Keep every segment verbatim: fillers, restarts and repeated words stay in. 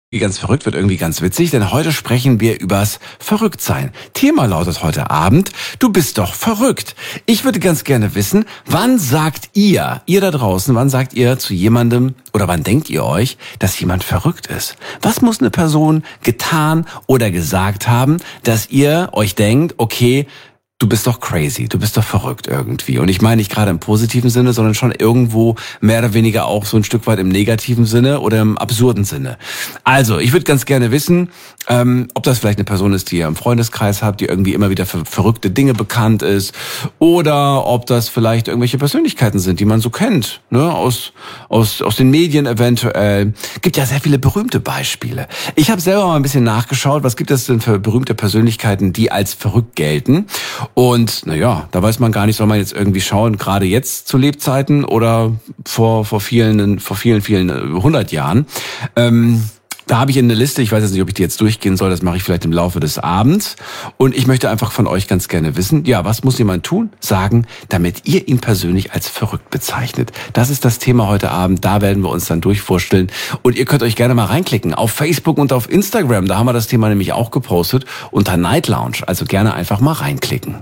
Ganz verrückt wird irgendwie ganz witzig, denn heute sprechen wir übers Verrücktsein. Thema lautet heute Abend, du bist doch verrückt. Ich würde ganz gerne wissen, wann sagt ihr, ihr da draußen, wann sagt ihr zu jemandem oder wann denkt ihr euch, dass jemand verrückt ist? Was muss eine Person getan oder gesagt haben, dass ihr euch denkt, okay, du bist doch crazy, du bist doch verrückt irgendwie. Und ich meine nicht gerade im positiven Sinne, sondern schon irgendwo mehr oder weniger auch so ein Stück weit im negativen Sinne oder im absurden Sinne. Also, ich würde ganz gerne wissen, ähm, ob das vielleicht eine Person ist, die ihr im Freundeskreis habt, die irgendwie immer wieder für verrückte Dinge bekannt ist, oder ob das vielleicht irgendwelche Persönlichkeiten sind, die man so kennt, ne, aus aus aus den Medien eventuell. Gibt ja sehr viele berühmte Beispiele. Ich habe selber mal ein bisschen nachgeschaut, was gibt es denn für berühmte Persönlichkeiten, die als verrückt gelten? Und naja, da weiß man gar nicht, soll man jetzt irgendwie schauen, gerade jetzt zu Lebzeiten oder vor vor vielen vor vielen vielen hundert Jahren. Ähm, da habe ich eine Liste, ich weiß jetzt nicht, ob ich die jetzt durchgehen soll, das mache ich vielleicht im Laufe des Abends. Und ich möchte einfach von euch ganz gerne wissen, ja, was muss jemand tun, sagen, damit ihr ihn persönlich als verrückt bezeichnet? Das ist das Thema heute Abend, da werden wir uns dann durchvorstellen. Und ihr könnt euch gerne mal reinklicken auf Facebook und auf Instagram, da haben wir das Thema nämlich auch gepostet, unter Night Lounge, also gerne einfach mal reinklicken.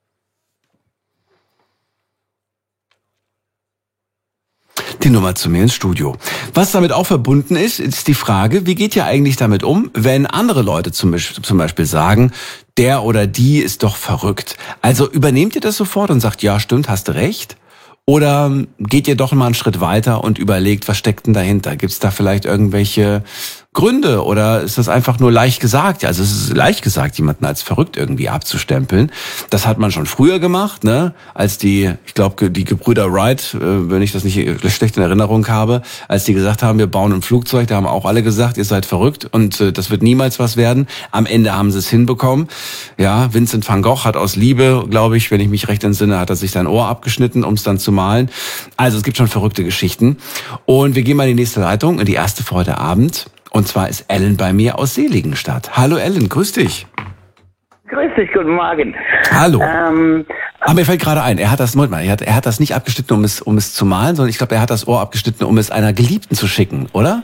Die Nummer zu mir ins Studio. Was damit auch verbunden ist, ist die Frage, wie geht ihr eigentlich damit um, wenn andere Leute zum Beispiel sagen, der oder die ist doch verrückt. Also übernehmt ihr das sofort und sagt, ja stimmt, hast du recht? Oder geht ihr doch mal einen Schritt weiter und überlegt, was steckt denn dahinter? Gibt es da vielleicht irgendwelche Gründe oder ist das einfach nur leicht gesagt? Also es ist leicht gesagt, jemanden als verrückt irgendwie abzustempeln. Das hat man schon früher gemacht, ne? Als die, ich glaube, die Gebrüder Wright, wenn ich das nicht schlecht in Erinnerung habe, als die gesagt haben, wir bauen ein Flugzeug, da haben auch alle gesagt, ihr seid verrückt und das wird niemals was werden. Am Ende haben sie es hinbekommen. Ja, Vincent van Gogh hat aus Liebe, glaube ich, wenn ich mich recht entsinne, hat er sich sein Ohr abgeschnitten, um es dann zu malen. Also es gibt schon verrückte Geschichten. Und wir gehen mal in die nächste Leitung, in die erste für heute Abend. Und zwar ist Ellen bei mir aus Seligenstadt. Hallo Ellen, grüß dich. Grüß dich, guten Morgen. Hallo. Ähm, Aber mir fällt gerade ein, er hat das, Moment mal, er hat, er hat das nicht abgeschnitten, um es, um es zu malen, sondern ich glaube, er hat das Ohr abgeschnitten, um es einer Geliebten zu schicken, oder?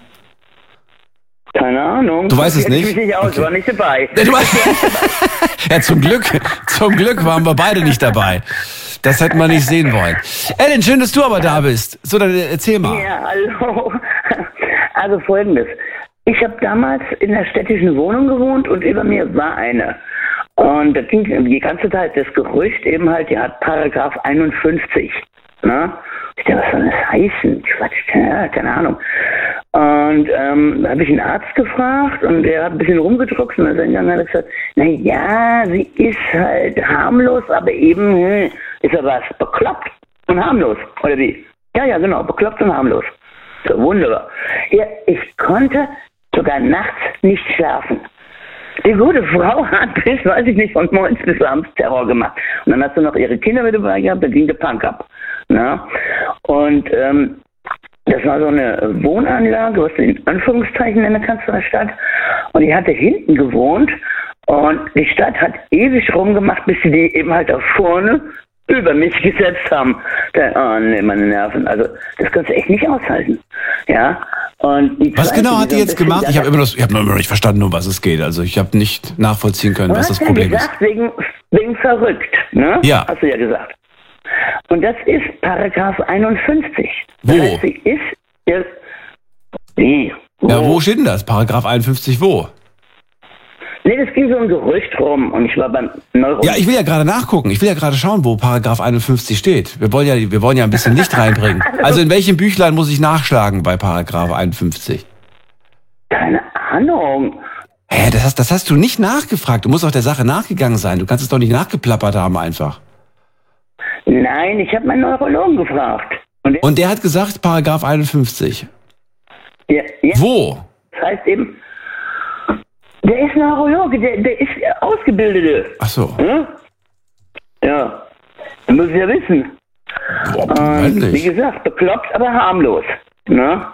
Keine Ahnung. Du weißt es nicht? Ich mich nicht aus, Okay. war nicht dabei. Ja, du ja, zum Glück, zum Glück waren wir beide nicht dabei. Das hätten wir nicht sehen wollen. Ellen, schön, dass du aber da bist. So, dann erzähl mal. Ja, hallo. Also Folgendes. Ich habe damals in einer städtischen Wohnung gewohnt und über mir war eine. Und da ging die ganze Zeit das Gerücht eben halt, die hat Paragraph einundfünfzig. Ne? Ich dachte, was soll das heißen? Quatsch, ja, keine Ahnung. Und ähm, da habe ich einen Arzt gefragt und der hat ein bisschen rumgedruckt und dann hat er gesagt, na ja, sie ist halt harmlos, aber eben hm, ist er was bekloppt und harmlos, oder wie? Ja, ja, genau, bekloppt und harmlos. So, wunderbar. Ja, ich konnte sogar nachts nicht schlafen. Die gute Frau hat bis, weiß ich nicht, von morgens bis abends Terror gemacht. Und dann hat sie noch ihre Kinder mit dabei gehabt, da ging der Punk ab. Na? Und ähm, das war so eine Wohnanlage, was du in Anführungszeichen nennen kannst von der Stadt. Und ich hatte hinten gewohnt und die Stadt hat ewig rumgemacht, bis sie die eben halt da vorne über mich gesetzt haben. Da, oh nee, meine Nerven. Also das kannst du echt nicht aushalten. Ja. Und die was Zweite, genau hat die so jetzt gemacht? Ich habe immer noch, ich habe noch nicht verstanden, um was es geht. Also ich habe nicht nachvollziehen können, was das Problem ist. Du hast ja gesagt, wegen, wegen verrückt, ne? Ja. Hast du ja gesagt. Und das ist Paragraph einundfünfzig. Wo? Das heißt, sie ist jetzt, wie? Wo? Ja, wo steht denn das? Paragraph einundfünfzig wo? Nee, das ging so ein Gerücht rum und ich war beim Neuro... Ja, ich will ja gerade nachgucken. Ich will ja gerade schauen, wo Paragraph einundfünfzig steht. Wir wollen ja, wir wollen ja ein bisschen Licht reinbringen. Also in welchem Büchlein muss ich nachschlagen bei Paragraph einundfünfzig? Keine Ahnung. Hä, das hast, das hast du nicht nachgefragt. Du musst auch der Sache nachgegangen sein. Du kannst es doch nicht nachgeplappert haben einfach. Nein, ich habe meinen Neurologen gefragt. Und der, und der hat gesagt, Paragraph einundfünfzig. Ja, ja. Wo? Das heißt eben, der ist Neurologe, der, der ist Ausgebildete. Ach so. Ja, ja. Das muss ich ja wissen. Boah, und, wie gesagt, bekloppt, aber harmlos. Ne?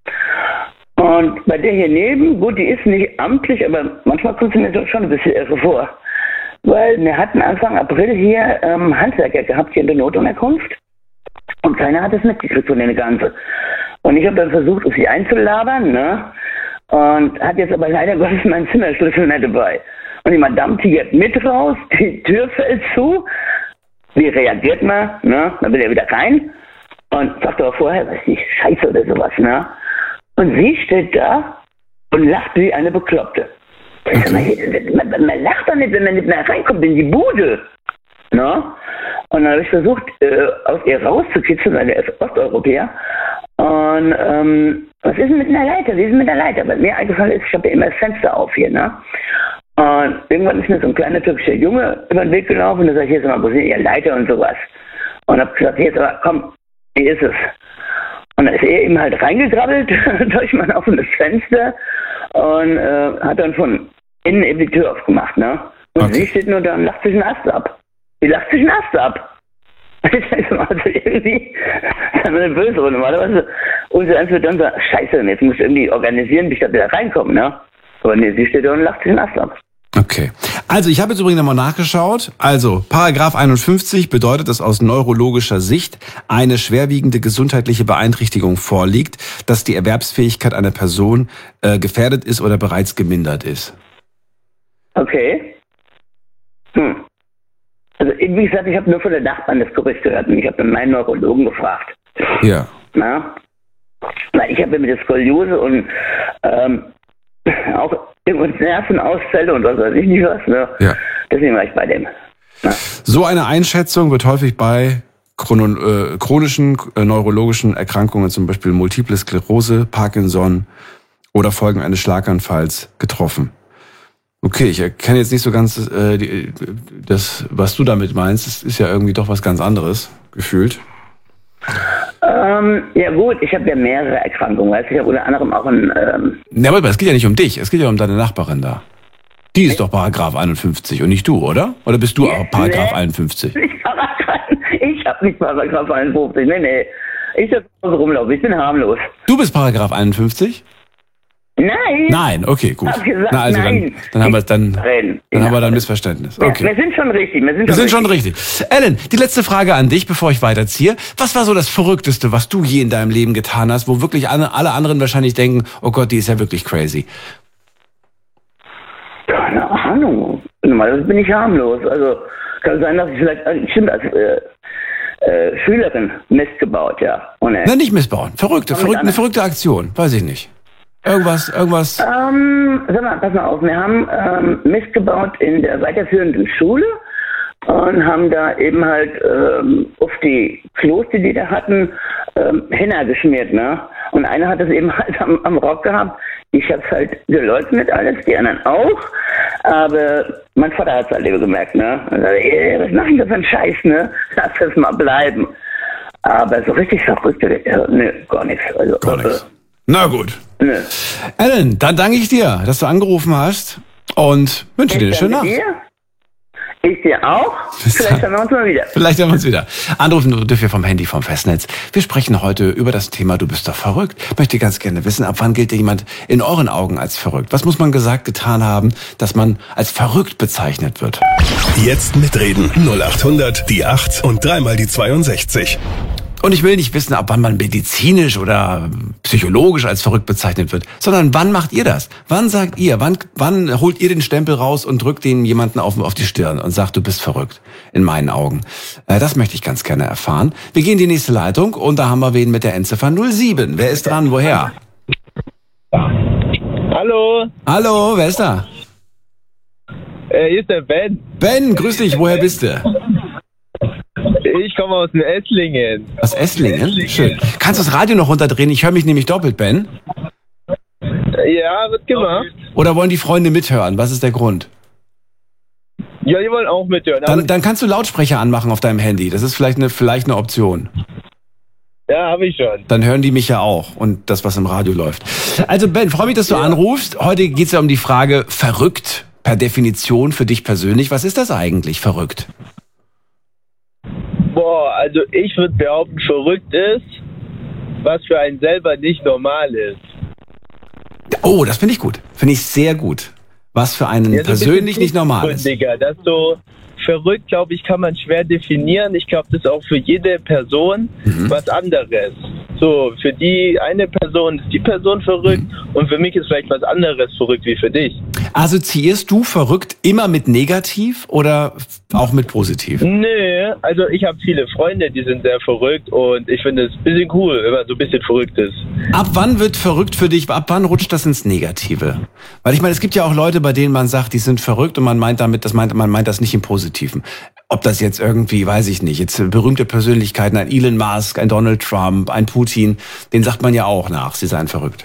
Und bei der hier neben, gut, die ist nicht amtlich, aber manchmal kommt sie mir doch schon ein bisschen irre vor. Weil wir hatten Anfang April hier ähm, Handwerker gehabt, hier in der Notunterkunft. Und keiner hat es mitgekriegt von der Ganze. Und ich habe dann versucht, sie einzulabern, ne? und hat jetzt aber leider Gottes meinen Zimmerschlüssel nicht dabei. Und die Madame tigert mit raus, die Tür fällt zu. Wie reagiert man? Ne? Dann will er wieder rein und sagt aber vorher, weiß nicht, Scheiße oder sowas. Ne? Und sie steht da und lacht wie eine Bekloppte. Okay. Man, man, man lacht doch nicht, wenn man nicht mehr reinkommt in die Bude. Ne? Und dann habe ich versucht, äh, aus ihr rauszukitzeln, weil er ist Osteuropäer. Und ähm, was ist denn mit einer Leiter? Wie ist denn mit der Leiter? Weil mir eingefallen ist, ich habe ja immer das Fenster auf hier. Ne? Und irgendwann ist mir so ein kleiner türkischer Junge über den Weg gelaufen und da sag ich, hier, sag mal, wo sind Ihr Leiter und sowas? Und hab gesagt, jetzt aber komm, hier ist es. Und dann ist er eben halt reingegrabbelt durch mein offenes Fenster und äh, hat dann von innen eben die Tür aufgemacht, ne? Und okay. Sie steht nur da und lacht sich einen Ast ab. Die lacht sich einen Ast ab. Also irgendwie, das ist eine böse Runde. Normalerweise, und sie wird dann sagen, scheiße, jetzt muss ich irgendwie organisieren, bis ich da wieder reinkomme, ne? Aber nee, sie steht da und lacht sich einen Ast ab. Okay. Also ich habe jetzt übrigens nochmal nachgeschaut. Also Paragraph einundfünfzig bedeutet, dass aus neurologischer Sicht eine schwerwiegende gesundheitliche Beeinträchtigung vorliegt, dass die Erwerbsfähigkeit einer Person äh, gefährdet ist oder bereits gemindert ist. Okay. Hm. Also wie gesagt, ich habe nur von der Nachbarn das Gerücht gehört und ich habe dann meinen Neurologen gefragt. Ja. Na? Weil ich habe ja mit der Skoliose und ähm, auch irgendwann Nervenausfälle und was weiß ich nicht was, ne? Ja. Deswegen war ich bei dem. Na? So eine Einschätzung wird häufig bei chrono, äh, chronischen äh, neurologischen Erkrankungen, zum Beispiel Multiple Sklerose, Parkinson oder Folgen eines Schlaganfalls getroffen. Okay, ich erkenne jetzt nicht so ganz äh, die, das, was du damit meinst. Das ist ja irgendwie doch was ganz anderes, gefühlt. Ähm, ja gut, ich habe ja mehrere Erkrankungen. Weißt? Ich habe unter anderem auch ein... Ähm ja, aber es geht ja nicht um dich, es geht ja um deine Nachbarin da. Die ist doch Paragraph einundfünfzig und nicht du, oder? Oder bist du ja, auch Paragraph nee, einundfünfzig? Ich habe nicht Paragraph einundfünfzig, nee, nee. Ich darf rumlaufen, ich bin harmlos. Du bist Paragraph einundfünfzig? Nein. Nein, okay, gut. Hab gesagt, Na, also nein. dann, dann haben wir dann, dann ja. haben wir dann Missverständnis. Okay. Ja, wir sind schon richtig. Wir sind, wir schon, sind richtig. schon richtig. Ellen, die letzte Frage an dich, bevor ich weiterziehe. Was war so das Verrückteste, was du je in deinem Leben getan hast, wo wirklich alle, alle anderen wahrscheinlich denken, oh Gott, die ist ja wirklich crazy? Keine Ahnung. Normalerweise bin ich harmlos. Also kann sein, dass ich vielleicht, stimmt, als äh, äh, Schülerin Mist gebaut, ja. Ohne Nein, nicht missbauen. Verrückte, verrückte, eine verrückte Aktion. Weiß ich nicht. Irgendwas, irgendwas. Ähm, sag mal, pass mal auf, wir haben ähm, Mist gebaut in der weiterführenden Schule und haben da eben halt ähm, auf die Klos, die die da hatten, ähm, Henna geschmiert, ne? Und einer hat es eben halt am, am Rock gehabt. Ich hab's halt geleugnet alles, die anderen auch. Aber mein Vater hat's halt eben gemerkt, ne? Und er sagt, ey, was machen das für ein Scheiß, ne? Lass das mal bleiben. Aber so richtig verrückt, äh, ne, gar nichts. Also, gar nichts. Äh, Na gut. Nö. Ellen, dann danke ich dir, dass du angerufen hast und wünsche ich dir eine schöne Nacht. Dir? Ich dir auch. Vielleicht hören wir uns mal wieder. Vielleicht hören wir uns wieder. Anrufen dürft ihr vom Handy, vom Festnetz. Wir sprechen heute über das Thema Du bist doch verrückt. Ich möchte ganz gerne wissen, ab wann gilt jemand in euren Augen als verrückt? Was muss man gesagt, getan haben, dass man als verrückt bezeichnet wird? Jetzt mitreden. null acht hundert, die acht und dreimal die zweiundsechzig. Und ich will nicht wissen, ab wann man medizinisch oder psychologisch als verrückt bezeichnet wird, sondern wann macht ihr das? Wann sagt ihr, wann, wann holt ihr den Stempel raus und drückt den jemanden auf, auf die Stirn und sagt, du bist verrückt, in meinen Augen. Äh, das möchte ich ganz gerne erfahren. Wir gehen in die nächste Leitung und da haben wir wen mit der Endziffer null sieben. Wer ist dran? Woher? Hallo. Hallo, wer ist da? Äh, hier ist der Ben. Ben, grüß dich, woher bist du? Ich komme aus dem Esslingen. Aus Esslingen? Schön. Kannst du das Radio noch runterdrehen? Ich höre mich nämlich doppelt, Ben. Ja, wird gemacht. Oder wollen die Freunde mithören? Was ist der Grund? Ja, die wollen auch mithören. Dann, dann kannst du Lautsprecher anmachen auf deinem Handy. Das ist vielleicht eine, vielleicht eine Option. Ja, habe ich schon. Dann hören die mich ja auch und das, was im Radio läuft. Also Ben, freue mich, dass du ja. anrufst. Heute geht es ja um die Frage, verrückt per Definition für dich persönlich. Was ist das eigentlich, verrückt? Boah, also ich würde behaupten, verrückt ist, was für einen selber nicht normal ist. Oh, das finde ich gut. Finde ich sehr gut. Was für einen ja, so persönlich nicht normal ist. Das so verrückt, glaube ich, kann man schwer definieren. Ich glaube, das ist auch für jede Person mhm. was anderes. so, für die eine Person ist die Person verrückt und für mich ist vielleicht was anderes verrückt wie für dich. Assoziierst du verrückt immer mit negativ oder auch mit positiv? Nö, also ich habe viele Freunde, die sind sehr verrückt und ich finde es ein bisschen cool, wenn man so ein bisschen verrückt ist. Ab wann wird verrückt für dich, ab wann rutscht das ins Negative? Weil ich meine, es gibt ja auch Leute, bei denen man sagt, die sind verrückt und man meint damit, das meint, man meint das nicht im Positiven. Ob das jetzt irgendwie, weiß ich nicht, jetzt berühmte Persönlichkeiten, ein Elon Musk, ein Donald Trump, ein Putin, den sagt man ja auch nach, sie seien verrückt.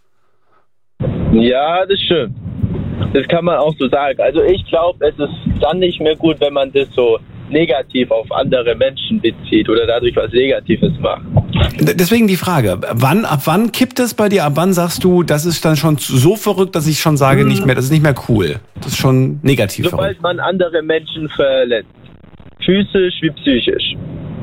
Ja, das stimmt. Das kann man auch so sagen. Also ich glaube, es ist dann nicht mehr gut, wenn man das so negativ auf andere Menschen bezieht oder dadurch was Negatives macht. Deswegen die Frage, wann, ab wann kippt es bei dir? Ab wann sagst du, das ist dann schon so verrückt, dass ich schon sage, hm. nicht mehr, das ist nicht mehr cool. Das ist schon negativ Sobald verrückt. man andere Menschen verletzt. Physisch wie psychisch.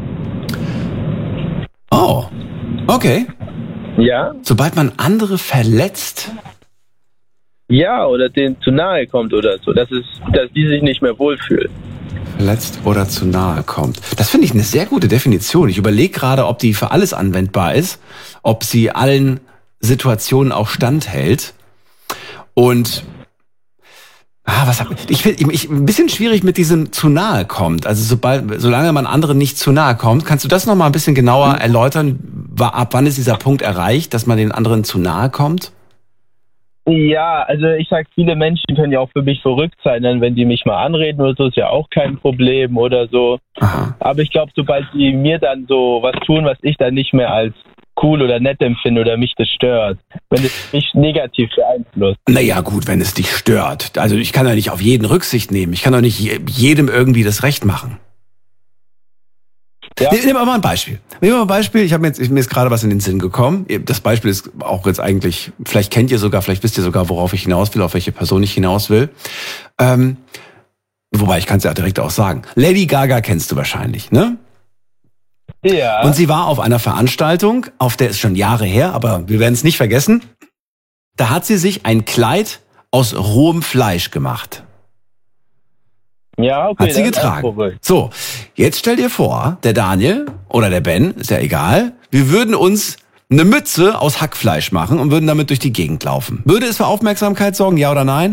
Oh, okay. Ja? Sobald man andere verletzt? Ja, oder denen zu nahe kommt oder so, dass, es, dass die sich nicht mehr wohlfühlen. Verletzt oder zu nahe kommt. Das finde ich eine sehr gute Definition. Ich überlege gerade, ob die für alles anwendbar ist, ob sie allen Situationen auch standhält. Und ah, was hab, ich finde ich, ein bisschen schwierig mit diesem zu nahe kommt. Also sobald, solange man anderen nicht zu nahe kommt, kannst du das noch mal ein bisschen genauer erläutern? Ab wann ist dieser Punkt erreicht, dass man den anderen zu nahe kommt? Ja, also ich sag, viele Menschen können ja auch für mich verrückt sein, denn wenn die mich mal anreden oder so, ist ja auch kein Problem oder so. Aha. Aber ich glaube, sobald die mir dann so was tun, was ich dann nicht mehr als cool oder nett empfinde oder mich das stört, wenn es mich negativ beeinflusst. Naja gut, wenn es dich stört. Also ich kann ja nicht auf jeden Rücksicht nehmen. Ich kann doch nicht jedem irgendwie das Recht machen. Ja. Nehmen wir mal ein Beispiel. Nehmen wir mal ein Beispiel. Ich habe mir jetzt, mir ist gerade was in den Sinn gekommen. Das Beispiel ist auch jetzt eigentlich, vielleicht kennt ihr sogar, vielleicht wisst ihr sogar, worauf ich hinaus will, auf welche Person ich hinaus will. Ähm, wobei, ich kann es ja direkt auch sagen. Lady Gaga kennst du wahrscheinlich, ne? Ja. Und sie war auf einer Veranstaltung, auf der ist schon Jahre her, aber wir werden es nicht vergessen. Da hat sie sich ein Kleid aus rohem Fleisch gemacht. Ja, okay. Hat sie getragen. So, jetzt stell dir vor, der Daniel oder der Ben, ist ja egal, wir würden uns eine Mütze aus Hackfleisch machen und würden damit durch die Gegend laufen. Würde es für Aufmerksamkeit sorgen, ja oder nein?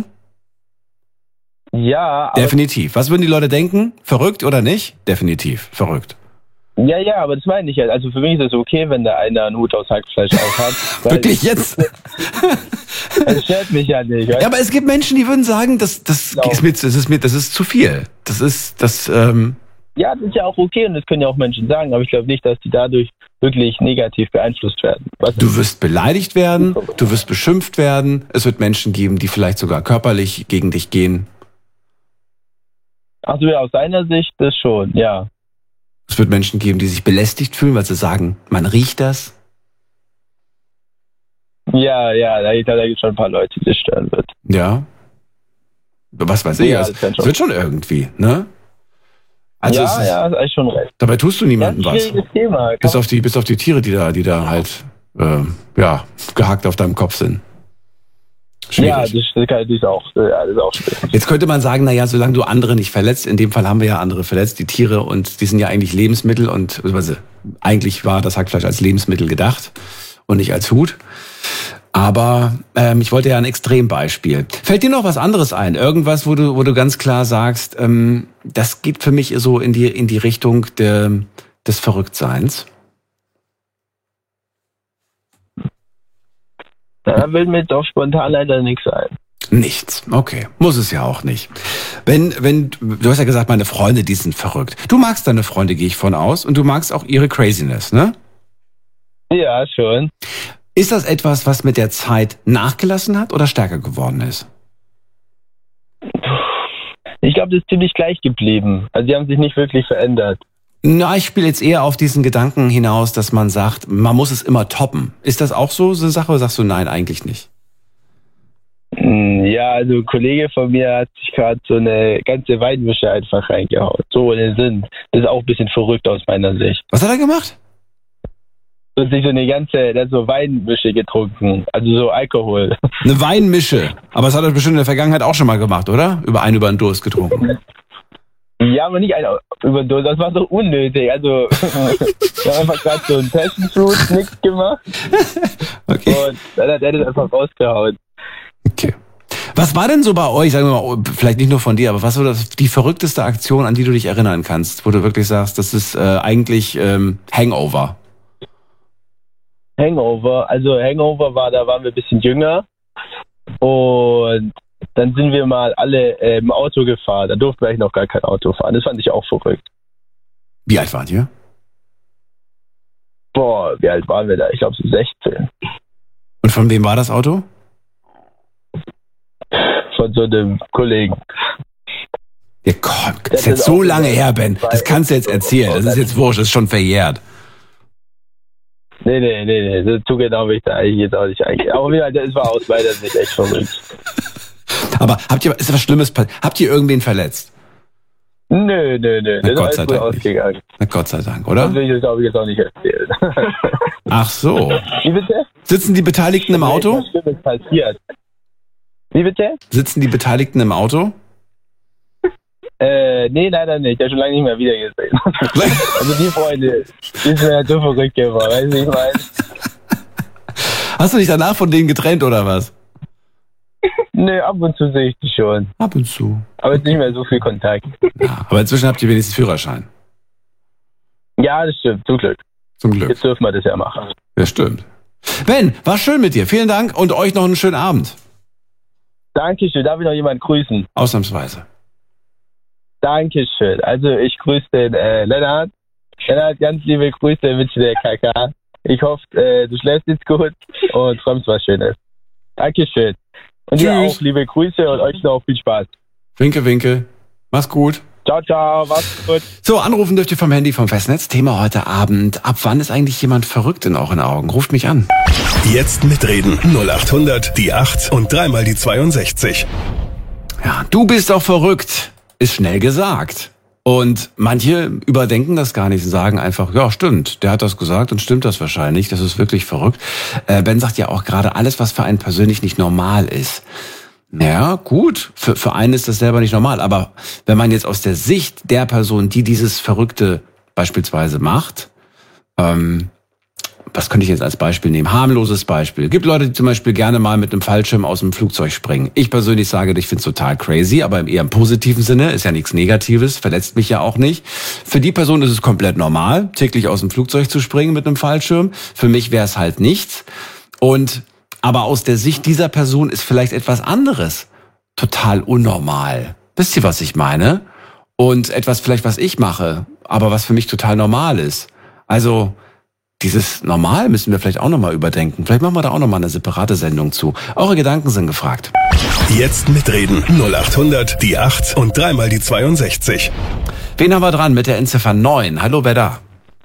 Ja. Aber definitiv. Was würden die Leute denken? Verrückt oder nicht? Definitiv, verrückt. Ja, ja, aber das meine ich ja. Also für mich ist es okay, wenn da einer einen Hut aus Hackfleisch auf hat. Wirklich jetzt? Das stört mich ja nicht. Ja, aber es gibt Menschen, die würden sagen, das, das, genau. ist mir, das, ist mir, das ist zu viel. Das ist, das, ähm ja, das ist ja auch okay und das können ja auch Menschen sagen, aber ich glaube nicht, dass die dadurch wirklich negativ beeinflusst werden. Was du wirst beleidigt werden, du wirst beschimpft werden, es wird Menschen geben, die vielleicht sogar körperlich gegen dich gehen. Ach so, ja, aus seiner Sicht das schon, ja. Es wird Menschen geben, die sich belästigt fühlen, weil sie sagen, man riecht das. Ja, ja, da, da gibt es schon ein paar Leute, die das stören wird. Ja. Was weiß ich, ja, es also, wird schon irgendwie, ne? Also ja, es ist, ja, das ist schon recht. Dabei tust du niemandem ja, was. Thema. Bis auf die, bis auf die Tiere, die da, die da halt, äh, ja, gehackt auf deinem Kopf sind. Schwierig. Ja, das, das, ist auch, ja, das ist auch schwierig. Jetzt könnte man sagen, naja, solange du andere nicht verletzt, in dem Fall haben wir ja andere verletzt, die Tiere, und die sind ja eigentlich Lebensmittel und also, eigentlich war das Hackfleisch als Lebensmittel gedacht und nicht als Hut. Aber ähm, ich wollte ja ein Extrembeispiel. Fällt dir noch was anderes ein? Irgendwas, wo du, wo du ganz klar sagst, ähm, das geht für mich so in die, in die Richtung der, des Verrücktseins? Da will mir doch spontan leider nichts ein. Nichts, okay. Muss es ja auch nicht. Wenn, wenn, du hast ja gesagt, meine Freunde, die sind verrückt. Du magst deine Freunde, gehe ich von aus, und du magst auch ihre Craziness, ne? Ja, schon. Ist das etwas, was mit der Zeit nachgelassen hat oder stärker geworden ist? Ich glaube, das ist ziemlich gleich geblieben. Also die haben sich nicht wirklich verändert. Na, ich spiele jetzt eher auf diesen Gedanken hinaus, dass man sagt, man muss es immer toppen. Ist das auch so, so eine Sache, oder sagst du nein, eigentlich nicht? Ja, also ein Kollege von mir hat sich gerade so eine ganze Weinmische einfach reingehauen. So ohne Sinn. Das ist auch ein bisschen verrückt aus meiner Sicht. Was hat er gemacht? Und sich so eine ganze, der hat so Weinmische getrunken. Also so Alkohol. Eine Weinmische. Aber das hat er bestimmt in der Vergangenheit auch schon mal gemacht, oder? Über einen über den Durst getrunken. Ja, Wir haben nicht eine Überdosis, das war so unnötig. Also, wir haben einfach gerade so einen Passion-Fruit nichts gemacht. Okay. Und dann hat er das einfach rausgehauen. Okay. Was war denn so bei euch, sagen wir mal, vielleicht nicht nur von dir, aber was war das, die verrückteste Aktion, an die du dich erinnern kannst, wo du wirklich sagst, das ist äh, eigentlich ähm, Hangover? Hangover, also Hangover war, da waren wir ein bisschen jünger und dann sind wir mal alle äh, im Auto gefahren. Da durften wir eigentlich noch gar kein Auto fahren. Das fand ich auch verrückt. Wie alt wart ihr? Boah, wie alt waren wir da? Ich glaube so sechzehn. Und von wem war das Auto? Von so einem Kollegen. Ja, komm, das ist jetzt so lange her, Ben. Das kannst du jetzt erzählen. Das ist jetzt wurscht, das ist schon verjährt. Nee, nee, nee, nee. So genau will ich da eigentlich jetzt auch nicht eigentlich. Aber wie gesagt, das war aus meiner Sicht echt verrückt. Aber habt ihr, ist was Schlimmes passiert? Habt ihr irgendwen verletzt? Nö, nö, nö. Na, das Gott ist sei alles gut Dank ausgegangen. nicht. Na Gott sei Dank, oder? Das will ich jetzt, glaube ich, jetzt auch nicht erzählen. Ach so. Wie bitte? Sitzen die Beteiligten im Auto? Was Schlimmes passiert. Wie bitte? Sitzen die Beteiligten im Auto? Äh, nee, leider nicht. Ich habe schon lange nicht mehr wieder gesehen. Also die Freunde, die sind ja so verrückt geworden, weißt du, ich meine. Hast du dich danach von denen getrennt oder was? Nee, ab und zu sehe ich die schon. Ab und zu. Aber jetzt nicht mehr so viel Kontakt. Ja, aber inzwischen habt ihr wenigstens Führerschein. Ja, das stimmt, zum Glück. Zum Glück. Jetzt dürfen wir das ja machen. Ja, stimmt. Ben, war schön mit dir. Vielen Dank und euch noch einen schönen Abend. Dankeschön. Darf ich noch jemanden grüßen? Ausnahmsweise. Dankeschön. Also ich grüße den äh, Lennart. Lennart, ganz liebe Grüße mit der K K. Ich hoffe, äh, du schläfst jetzt gut und träumst was Schönes. Dankeschön. Und dir auch liebe Grüße und euch noch viel Spaß. Winke, winke. Mach's gut. Ciao, ciao. Mach's gut. So, anrufen dürft ihr vom Handy vom Festnetz. Thema heute Abend. Ab wann ist eigentlich jemand verrückt in euren Augen? Ruft mich an. Jetzt mitreden. null acht hundert, die acht und dreimal die zweiundsechzig. Ja, du bist doch verrückt. Ist schnell gesagt. Und manche überdenken das gar nicht und sagen einfach, ja, stimmt, der hat das gesagt und stimmt das wahrscheinlich. Das ist wirklich verrückt. Äh, Ben sagt ja auch gerade, alles, was für einen persönlich nicht normal ist. Ja, gut, für, für einen ist das selber nicht normal. Aber wenn man jetzt aus der Sicht der Person, die dieses Verrückte beispielsweise macht, ähm, was könnte ich jetzt als Beispiel nehmen? Harmloses Beispiel. Es gibt Leute, die zum Beispiel gerne mal mit einem Fallschirm aus dem Flugzeug springen. Ich persönlich sage, ich finde es total crazy, aber eher im positiven Sinne, ist ja nichts Negatives, verletzt mich ja auch nicht. Für die Person ist es komplett normal, täglich aus dem Flugzeug zu springen mit einem Fallschirm. Für mich wäre es halt nichts. Und aber aus der Sicht dieser Person ist vielleicht etwas anderes total unnormal. Wisst ihr, was ich meine? Und etwas vielleicht, was ich mache, aber was für mich total normal ist. Also dieses Normal müssen wir vielleicht auch nochmal überdenken. Vielleicht machen wir da auch nochmal eine separate Sendung zu. Eure Gedanken sind gefragt. Jetzt mitreden. null acht hundert, die acht und dreimal die zweiundsechzig. Wen haben wir dran mit der Endziffer neun? Hallo, wer da?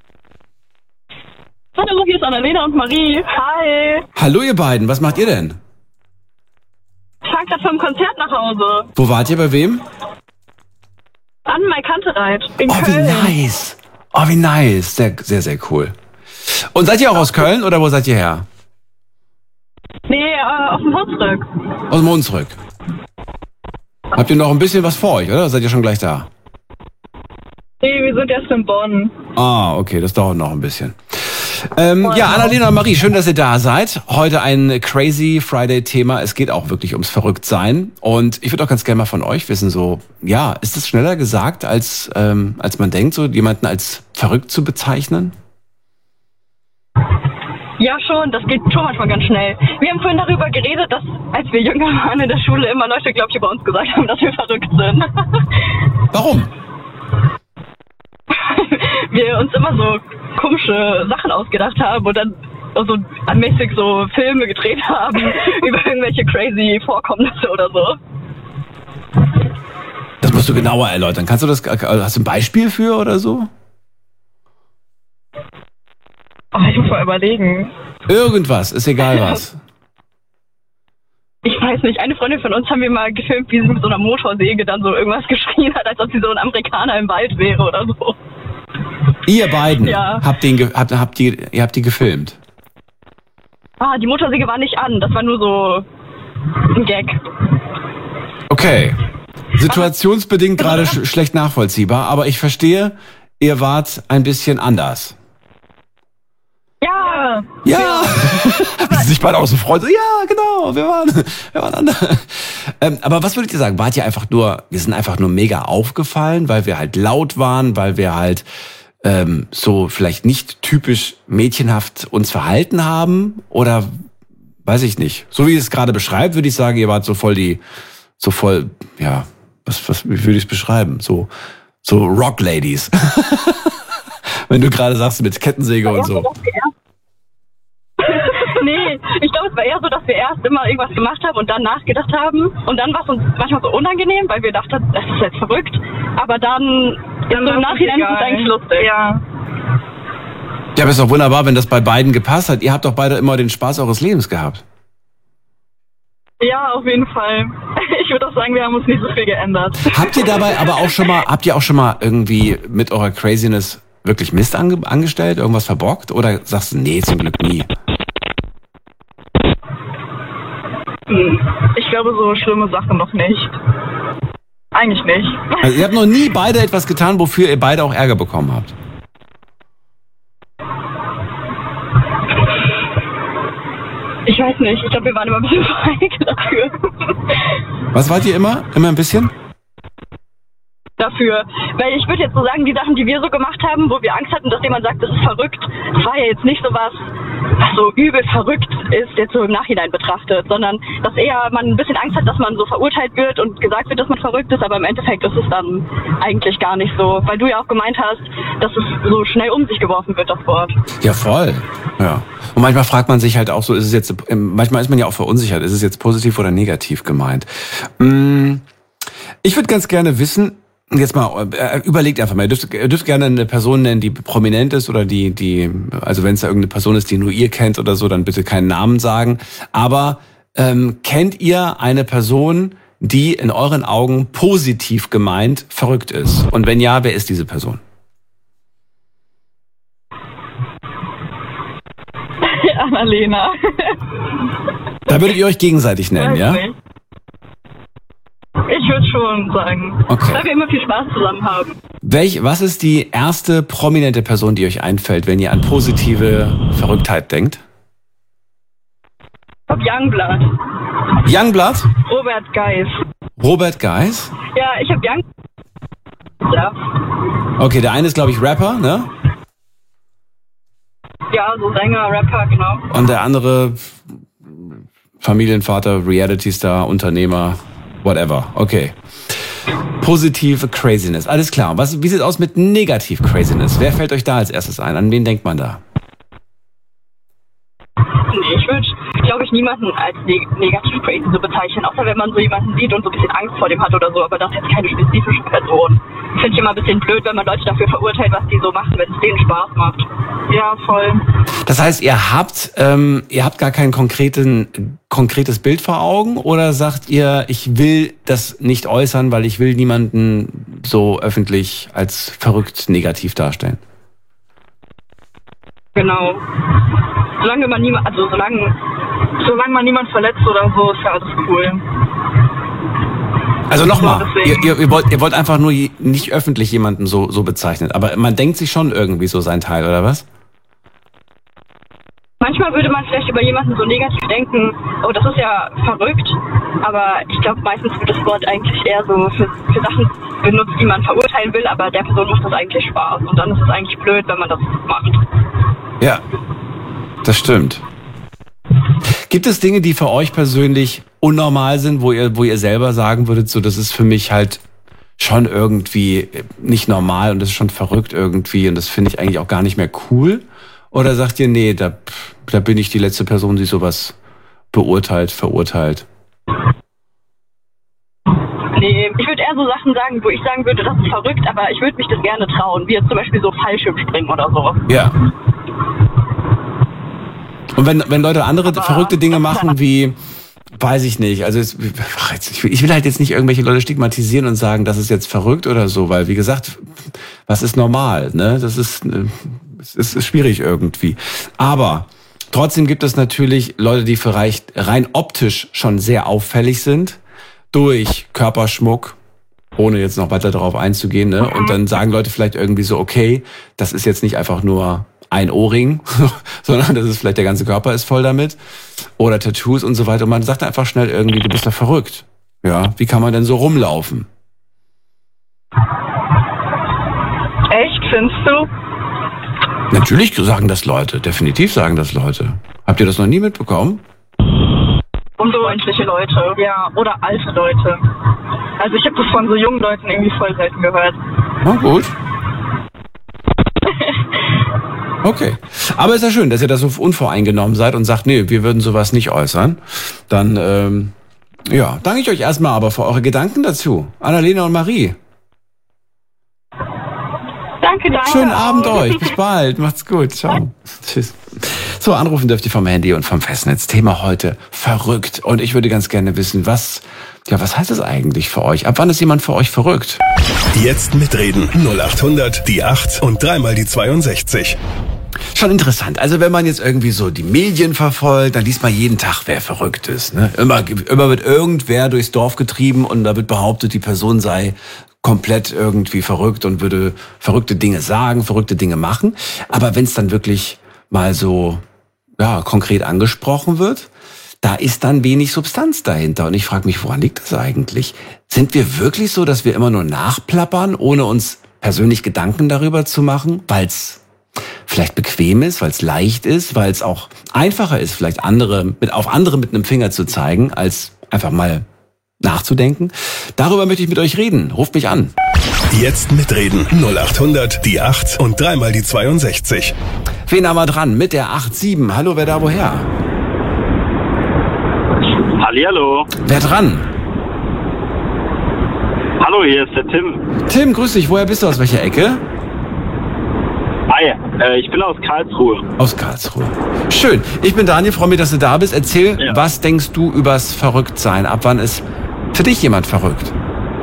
Hallo, hier ist Annalena und Marie. Hi. Hallo, ihr beiden. Was macht ihr denn? Ich fahre gerade vom Konzert nach Hause. Wo wart ihr, bei wem? An Maikantereit in Oh, Köln. wie nice. Oh, wie nice. Sehr, sehr, sehr cool. Und seid ihr auch aus Köln oder wo seid ihr her? Nee, äh, auf dem Hunsrück. Aus dem Hunsrück. Habt ihr noch ein bisschen was vor euch, oder? Seid ihr schon gleich da? Nee, wir sind erst in Bonn. Ah, okay, das dauert noch ein bisschen. Ähm, ja, Annalena und Marie, schön, dass ihr da seid. Heute ein Crazy Friday-Thema. Es geht auch wirklich ums Verrücktsein. Und ich würde auch ganz gerne mal von euch wissen, so, ja, ist es schneller gesagt, als, ähm, als man denkt, so jemanden als verrückt zu bezeichnen? Ja, schon, das geht schon manchmal ganz schnell. Wir haben vorhin darüber geredet, dass, als wir jünger waren in der Schule, immer Leute, glaube ich, über uns gesagt haben, dass wir verrückt sind. Warum? Wir uns immer so komische Sachen ausgedacht haben und dann so mäßig so Filme gedreht haben über irgendwelche crazy Vorkommnisse oder so. Das musst du genauer erläutern. Kannst du das, hast du ein Beispiel für oder so? Oh, ich muss mal überlegen. Irgendwas, ist egal was. Ich weiß nicht, eine Freundin von uns haben wir mal gefilmt, wie sie mit so einer Motorsäge dann so irgendwas geschrien hat, als ob sie so ein Amerikaner im Wald wäre oder so. Ihr beiden Ja. habt den, ge- habt, habt die, ihr habt die gefilmt. Ah, die Motorsäge war nicht an, das war nur so ein Gag. Okay. situationsbedingt gerade sch- schlecht nachvollziehbar, aber ich verstehe, ihr wart ein bisschen anders. Ja. Ja, wie sie sich beide auch so freuen. So, ja, genau, wir waren, wir waren anders. Ähm, aber was würdet ihr sagen? Wart ihr einfach nur, wir sind einfach nur mega aufgefallen, weil wir halt laut waren, weil wir halt ähm, so vielleicht nicht typisch mädchenhaft uns verhalten haben? Oder weiß ich nicht. So wie es gerade beschreibt, würde ich sagen, ihr wart so voll die, so voll, ja, was, was, wie würde ich es beschreiben? So, so Rock-Ladies. Wenn du gerade sagst mit Kettensäge und so. Nee, ich glaube, es war eher so, dass wir erst immer irgendwas gemacht haben und dann nachgedacht haben. Und dann war es uns manchmal so unangenehm, weil wir dachten, das ist jetzt verrückt. Aber dann, dann so im Nachhinein ist es eigentlich lustig. Ja. Ja, aber ist doch wunderbar, wenn das bei beiden gepasst hat. Ihr habt doch beide immer den Spaß eures Lebens gehabt. Ja, auf jeden Fall. Ich würde auch sagen, wir haben uns nicht so viel geändert. Habt ihr dabei aber auch schon mal, habt ihr auch schon mal irgendwie mit eurer Craziness wirklich Mist ange- angestellt, irgendwas verbockt? Oder sagst du, nee, zum Glück nie? Ich glaube, so schlimme Sachen noch nicht. Eigentlich nicht. Also ihr habt noch nie beide etwas getan, wofür ihr beide auch Ärger bekommen habt? Ich weiß nicht. Ich glaube, wir waren immer ein bisschen feige dafür. Was wart ihr immer? Immer ein bisschen? Dafür. Weil ich würde jetzt so sagen, die Sachen, die wir so gemacht haben, wo wir Angst hatten, dass jemand sagt, das ist verrückt, das war ja jetzt nicht so was, was so übel verrückt ist, jetzt so im Nachhinein betrachtet, sondern dass eher man ein bisschen Angst hat, dass man so verurteilt wird und gesagt wird, dass man verrückt ist, aber im Endeffekt ist es dann eigentlich gar nicht so. Weil du ja auch gemeint hast, dass es so schnell um sich geworfen wird, das Wort. Ja, voll. Ja. Und manchmal fragt man sich halt auch so, ist es jetzt, manchmal ist man ja auch verunsichert, ist es jetzt positiv oder negativ gemeint? Ich würde ganz gerne wissen, jetzt mal, äh, überlegt einfach mal, ihr dürft, ihr dürft gerne eine Person nennen, die prominent ist oder die, die, also wenn es da irgendeine Person ist, die nur ihr kennt oder so, dann bitte keinen Namen sagen. Aber ähm, kennt ihr eine Person, die in euren Augen positiv gemeint verrückt ist? Und wenn ja, wer ist diese Person? Annalena. Da würdet ihr euch gegenseitig nennen, ja? Nicht. Ich würde schon sagen, okay. Weil wir immer viel Spaß zusammen haben. Welch, was ist die erste prominente Person, die euch einfällt, wenn ihr an positive Verrücktheit denkt? Ob Youngblood. Youngblood? Robert Geis. Robert Geis? Ja, ich habe Young. Ja. Okay, der eine ist, glaube ich, Rapper, ne? Ja, so Sänger, Rapper, genau. Und der andere Familienvater, Reality-Star, Unternehmer, whatever. Okay. Positive Craziness. Alles klar. Was, wie sieht es aus mit Negativ Craziness? Wer fällt euch da als erstes ein? An wen denkt man da? Nee, ich würde, glaube ich, niemanden als neg- negativ crazy so bezeichnen. Außer wenn man so jemanden sieht und so ein bisschen Angst vor dem hat oder so. Aber das ist jetzt keine spezifische Person. Finde ich immer ein bisschen blöd, wenn man Leute dafür verurteilt, was die so machen, wenn es denen Spaß macht. Ja, voll. Das heißt, ihr habt, ähm, ihr habt gar kein konkreten, konkretes Bild vor Augen? Oder sagt ihr, ich will das nicht äußern, weil ich will niemanden so öffentlich als verrückt negativ darstellen? Genau. Solange man niemand, also solange, solange man niemand verletzt oder so, ist ja alles cool. Also nochmal, ihr, ihr, ihr, wollt, ihr wollt einfach nur je, nicht öffentlich jemanden so, so bezeichnen, aber man denkt sich schon irgendwie so sein Teil, oder was? Manchmal würde man vielleicht über jemanden so negativ denken, oh, das ist ja verrückt, aber ich glaube, meistens wird das Wort eigentlich eher so für, für Sachen benutzt, die man verurteilen will, aber der Person macht das eigentlich Spaß und dann ist es eigentlich blöd, wenn man das macht. Ja, das stimmt. Gibt es Dinge, die für euch persönlich unnormal sind, wo ihr, wo ihr selber sagen würdet, so, das ist für mich halt schon irgendwie nicht normal und das ist schon verrückt irgendwie und das finde ich eigentlich auch gar nicht mehr cool? Oder sagt ihr, nee, da, da bin ich die letzte Person, die sowas beurteilt, verurteilt? Nee, ich würde eher so Sachen sagen, wo ich sagen würde, das ist verrückt, aber ich würde mich das gerne trauen, wie jetzt zum Beispiel so Fallschirmspringen oder so. Ja. Und wenn, wenn Leute andere aber verrückte Dinge machen, wie, weiß ich nicht, also es, ich, will, ich will halt jetzt nicht irgendwelche Leute stigmatisieren und sagen, das ist jetzt verrückt oder so, weil wie gesagt, was ist normal, ne? Das ist, es ist, ist schwierig irgendwie. Aber trotzdem gibt es natürlich Leute, die vielleicht rein optisch schon sehr auffällig sind, durch Körperschmuck, ohne jetzt noch weiter darauf einzugehen, ne? Und dann sagen Leute vielleicht irgendwie so, okay, das ist jetzt nicht einfach nur ein Ohrring, sondern das ist vielleicht der ganze Körper ist voll damit oder Tattoos und so weiter. Und man sagt einfach schnell irgendwie, du bist doch verrückt. Ja, wie kann man denn so rumlaufen? Echt, findest du? Natürlich sagen das Leute, definitiv sagen das Leute. Habt ihr das noch nie mitbekommen? Unfreundliche Leute, ja, oder alte Leute. Also ich habe das von so jungen Leuten irgendwie voll selten gehört. Na gut. Okay. Aber ist ja schön, dass ihr da so unvoreingenommen seid und sagt, nee, wir würden sowas nicht äußern. Dann, ähm, ja, danke ich euch erstmal aber für eure Gedanken dazu. Annalena und Marie. Danke, danke. Schönen Abend euch. Bis bald. Macht's gut. Ciao. Tschüss. So, anrufen dürft ihr vom Handy und vom Festnetz. Thema heute, verrückt. Und ich würde ganz gerne wissen, was, ja, was heißt das eigentlich für euch? Ab wann ist jemand für euch verrückt? Jetzt mitreden. null acht hundert, die acht und dreimal die zweiundsechzig. Schon interessant. Also wenn man jetzt irgendwie so die Medien verfolgt, dann liest man jeden Tag, wer verrückt ist. Ne? Immer, immer wird irgendwer durchs Dorf getrieben und da wird behauptet, die Person sei komplett irgendwie verrückt und würde verrückte Dinge sagen, verrückte Dinge machen. Aber wenn es dann wirklich mal so ja konkret angesprochen wird, da ist dann wenig Substanz dahinter. Und ich frage mich, woran liegt das eigentlich? Sind wir wirklich so, dass wir immer nur nachplappern, ohne uns persönlich Gedanken darüber zu machen, weil es vielleicht bequem ist, weil es leicht ist, weil es auch einfacher ist, vielleicht andere mit auf andere mit einem Finger zu zeigen, als einfach mal nachzudenken? Darüber möchte ich mit euch reden. Ruft mich an. Jetzt mitreden. null acht hundert, die acht und dreimal die zweiundsechzig. Wen haben wir dran? Mit der acht sieben. Hallo, wer da woher? Hallihallo. Wer dran? Hallo, hier ist der Tim. Tim, grüß dich. Woher bist du? Aus welcher Ecke? Hi, äh, ich bin aus Karlsruhe. Aus Karlsruhe. Schön. Ich bin Daniel, freue mich, dass du da bist. Erzähl, Ja. was denkst du übers Verrücktsein? Ab wann ist für dich jemand verrückt?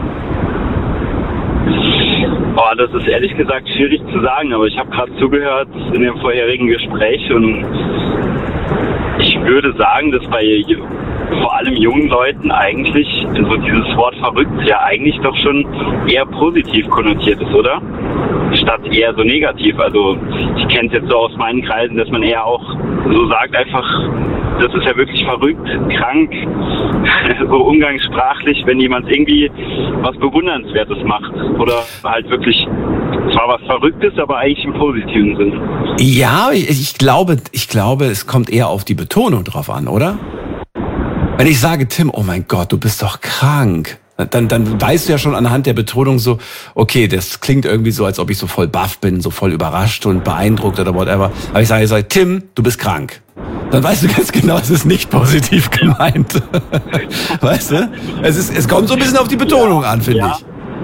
Boah, das ist ehrlich gesagt schwierig zu sagen, aber ich habe gerade zugehört in dem vorherigen Gespräch und ich würde sagen, dass bei ju- vor allem jungen Leuten eigentlich so dieses Wort verrückt ja eigentlich doch schon eher positiv konnotiert ist, oder? Statt eher so negativ. Also ich kenne es jetzt so aus meinen Kreisen, dass man eher auch so sagt einfach, das ist ja wirklich verrückt, krank, so umgangssprachlich, wenn jemand irgendwie was Bewundernswertes macht oder halt wirklich zwar was Verrücktes, aber eigentlich im positiven Sinn. Ja, ich, ich glaube, ich glaube, es kommt eher auf die Betonung drauf an, oder? Wenn ich sage, Tim, oh mein Gott, du bist doch krank, dann, dann weißt du ja schon anhand der Betonung so, okay, das klingt irgendwie so, als ob ich so voll baff bin, so voll überrascht und beeindruckt oder whatever. Aber ich sage, ich sage, Tim, du bist krank. Dann weißt du ganz genau, es ist nicht positiv gemeint. Weißt du? Es ist, es kommt so ein bisschen auf die Betonung an, finde Ja. ich.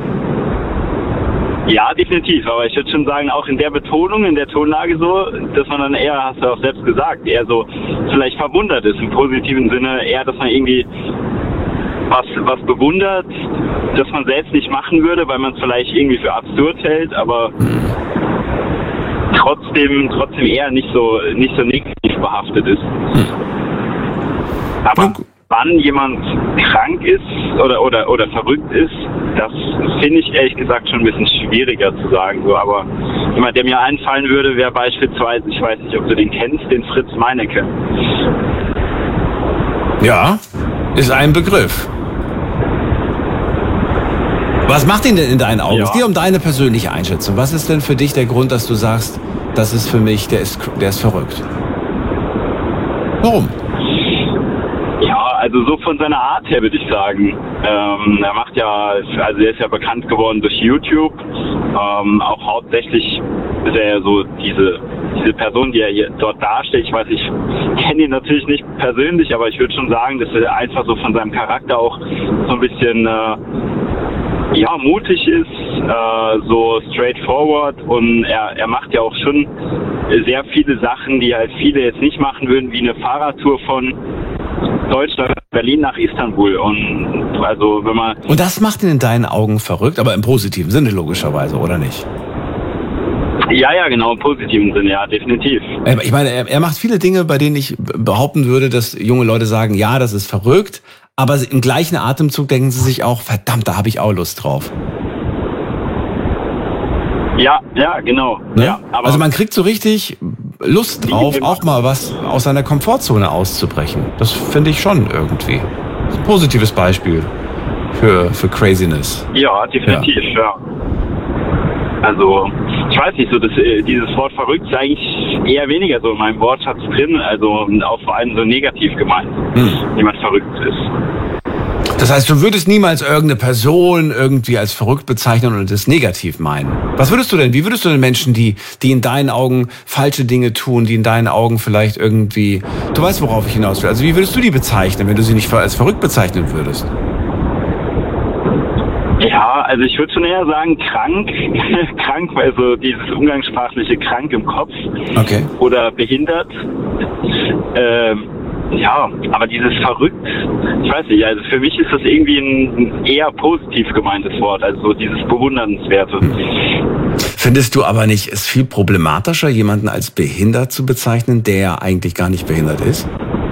Ja, definitiv, aber ich würde schon sagen, auch in der Betonung, in der Tonlage so, dass man dann eher, hast du auch selbst gesagt, eher so vielleicht verwundert ist, im positiven Sinne, eher, dass man irgendwie was, was bewundert, das man selbst nicht machen würde, weil man es vielleicht irgendwie für absurd hält, aber trotzdem, trotzdem eher nicht so, nicht so negativ behaftet ist. Aber wann jemand krank ist oder, oder, oder verrückt ist, das finde ich ehrlich gesagt schon ein bisschen schwieriger zu sagen. So. Aber jemand, der mir einfallen würde, wäre beispielsweise, ich weiß nicht, ob du den kennst, den Fritz Meinecke. Ja, ist ein Begriff. Was macht ihn denn in deinen Augen? Ja. Es geht um deine persönliche Einschätzung. Was ist denn für dich der Grund, dass du sagst, das ist für mich, der ist, der ist verrückt? Warum? Ja, also so von seiner Art her würde ich sagen. Ähm, er macht ja, also er ist ja bekannt geworden durch YouTube. Ähm, auch hauptsächlich ist er ja so diese, diese Person, die er hier dort darstellt. Ich weiß, ich kenne ihn natürlich nicht persönlich, aber ich würde schon sagen, dass er einfach so von seinem Charakter auch so ein bisschen äh, ja, mutig ist, äh, so straightforward und er, er macht ja auch schon sehr viele Sachen, die halt viele jetzt nicht machen würden, wie eine Fahrradtour von Deutschland, Berlin nach Istanbul. Und also wenn man Und das macht ihn in deinen Augen verrückt, aber im positiven Sinne logischerweise, oder nicht? ja, ja, genau, im positiven Sinne, ja, definitiv. Ich meine, er, er macht viele Dinge, bei denen ich behaupten würde, dass junge Leute sagen, ja, das ist verrückt, aber im gleichen Atemzug denken sie sich auch, verdammt, da habe ich auch Lust drauf. Ja, ja, genau. Ne? Ja, aber also man kriegt so richtig Lust drauf, auch mal was aus seiner Komfortzone auszubrechen. Das finde ich schon irgendwie. Das ist ein positives Beispiel für, für Craziness. Ja, definitiv, ja. ja. Also, ich weiß nicht, so das, dieses Wort verrückt ist eigentlich eher weniger so in meinem Wortschatz drin, also auch vor allem so negativ gemeint, hm. jemand verrückt ist. Das heißt, du würdest niemals irgendeine Person irgendwie als verrückt bezeichnen und das negativ meinen. Was würdest du denn, wie würdest du denn Menschen, die, die in deinen Augen falsche Dinge tun, die in deinen Augen vielleicht irgendwie, du weißt, worauf ich hinaus will, also wie würdest du die bezeichnen, wenn du sie nicht als verrückt bezeichnen würdest? Ja, also ich würde schon eher sagen krank, krank, weil so dieses umgangssprachliche krank im Kopf okay. oder behindert. Ähm, ja, aber dieses verrückt, ich weiß nicht, also für mich ist das irgendwie ein eher positiv gemeintes Wort, also so dieses Bewundernswerte. Hm. Findest du aber nicht, es viel problematischer, jemanden als behindert zu bezeichnen, der ja eigentlich gar nicht behindert ist?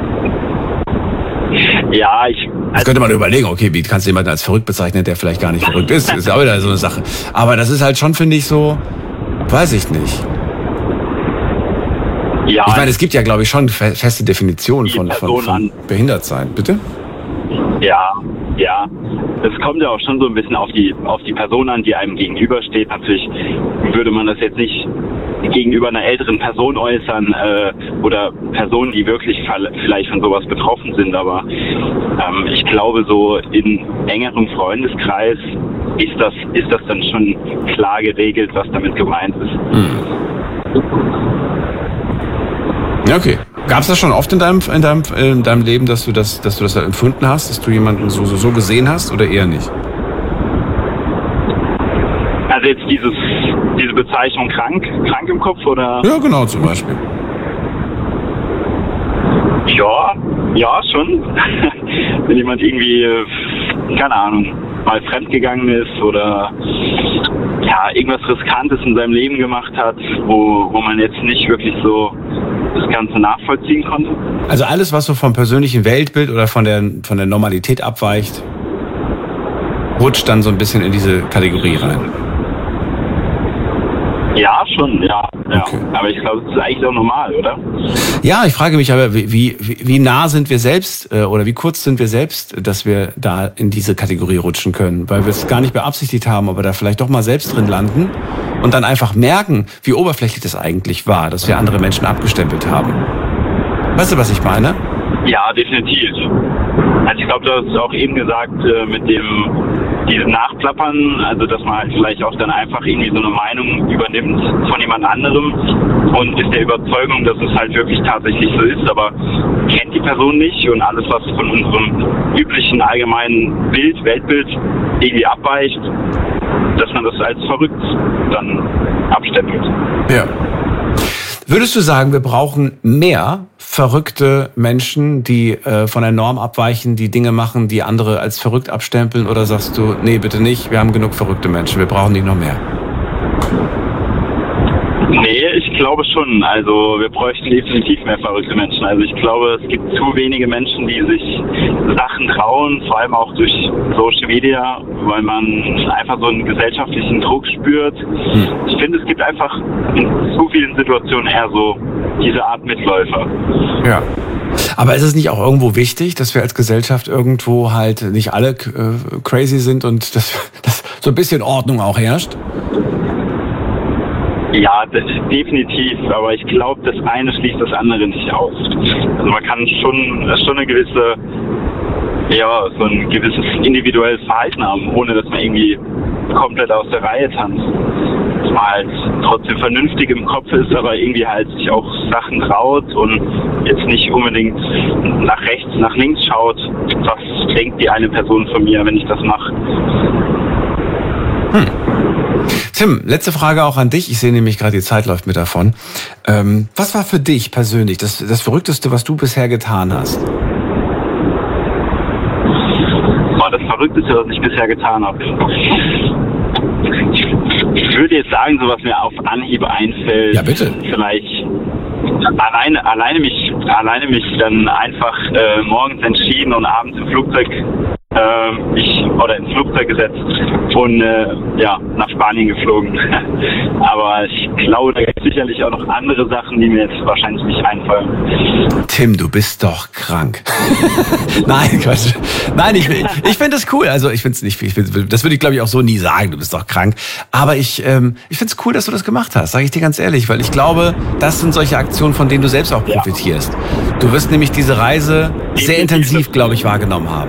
Ja, ich... Das könnte man überlegen, okay, wie kannst du jemanden als verrückt bezeichnen, der vielleicht gar nicht verrückt ist? Das ist auch wieder so eine Sache. Aber das ist halt schon, finde ich, so, weiß ich nicht. Ja. Ich meine, es gibt ja, glaube ich, schon feste Definitionen von, von, von Behindertsein. Bitte? Ja, ja. Es kommt ja auch schon so ein bisschen auf die, auf die Person an, die einem gegenübersteht. Natürlich würde man das jetzt nicht gegenüber einer älteren Person äußern äh, oder Personen, die wirklich vielleicht von sowas betroffen sind. Aber ähm, ich glaube, so in engerem Freundeskreis ist das, ist das dann schon klar geregelt, was damit gemeint ist. Hm. Ja, okay. Gab es das schon oft in deinem, in deinem, in deinem Leben, dass du das, dass du das empfunden hast, dass du jemanden so, so, so gesehen hast oder eher nicht? Also jetzt dieses, diese Bezeichnung krank, krank im Kopf oder? Ja, genau, zum Beispiel. Ja, ja, schon. Wenn jemand irgendwie, keine Ahnung, mal fremdgegangen ist oder ja, irgendwas Riskantes in seinem Leben gemacht hat, wo, wo man jetzt nicht wirklich so das Ganze nachvollziehen konnte. Also alles, was so vom persönlichen Weltbild oder von der, von der Normalität abweicht, rutscht dann so ein bisschen in diese Kategorie rein. Ja, schon, ja. ja. Okay. Aber ich glaube, das ist eigentlich auch normal, oder? Ja, ich frage mich aber, wie, wie, wie nah sind wir selbst äh, oder wie kurz sind wir selbst, dass wir da in diese Kategorie rutschen können, weil wir es gar nicht beabsichtigt haben, aber da vielleicht doch mal selbst drin landen und dann einfach merken, wie oberflächlich das eigentlich war, dass wir andere Menschen abgestempelt haben. Weißt du, was ich meine? Ja, definitiv. Also ich glaube, du hast auch eben gesagt, äh, mit dem diesem Nachplappern, also dass man halt vielleicht auch dann einfach irgendwie so eine Meinung übernimmt von jemand anderem und ist der Überzeugung, dass es halt wirklich tatsächlich so ist, aber kennt die Person nicht und alles, was von unserem üblichen allgemeinen Bild, Weltbild irgendwie abweicht, dass man das als verrückt dann abstempelt. Ja. Würdest du sagen, wir brauchen mehr verrückte Menschen, die äh, von der Norm abweichen, die Dinge machen, die andere als verrückt abstempeln? Oder sagst du, nee, bitte nicht, wir haben genug verrückte Menschen, wir brauchen nicht noch mehr? Nee, ich glaube schon. Also wir bräuchten definitiv mehr verrückte Menschen. Also ich glaube, es gibt zu wenige Menschen, die sich Sachen trauen, vor allem auch durch Social Media, weil man einfach so einen gesellschaftlichen Druck spürt. Hm. Ich finde, es gibt einfach in zu vielen Situationen eher so diese Art Mitläufer. Ja. Aber ist es nicht auch irgendwo wichtig, dass wir als Gesellschaft irgendwo halt nicht alle äh, crazy sind und dass, dass so ein bisschen Ordnung auch herrscht? Ja, das ist definitiv, aber ich glaube, das eine schließt das andere nicht aus. Also man kann schon, schon eine gewisse, ja, so ein gewisses individuelles Verhalten haben, ohne dass man irgendwie komplett aus der Reihe tanzt. Dass man halt trotzdem vernünftig im Kopf ist, aber irgendwie halt sich auch Sachen traut und jetzt nicht unbedingt nach rechts, nach links schaut. Was denkt die eine Person von mir, wenn ich das mache? Hm. Tim, letzte Frage auch an dich. Ich sehe nämlich gerade, die Zeit läuft mit davon. Ähm, was war für dich persönlich das, das Verrückteste, was du bisher getan hast? Boah, das Verrückteste, was ich bisher getan habe. Ich würde jetzt sagen, so was mir auf Anhieb einfällt. Ja, bitte. Vielleicht alleine, alleine mich alleine mich dann einfach äh, morgens entschieden und abends im Flugzeug äh, ich oder ins Flugzeug gesetzt und äh, ja, nach Spanien geflogen. Aber ich glaube, da gibt es sicherlich auch noch andere Sachen, die mir jetzt wahrscheinlich nicht einfallen. Tim, du bist doch krank. Nein, Quatsch. Nein, ich, ich finde das cool. Also ich finde es nicht, ich find, das würde ich glaube ich auch so nie sagen, du bist doch krank. Aber ich, ähm, ich finde es cool, dass du das gemacht hast, sage ich dir ganz ehrlich, weil ich glaube, das sind solche Aktionen, von denen du selbst auch profitierst. Du wirst nämlich diese Reise sehr intensiv, glaube ich, wahrgenommen haben.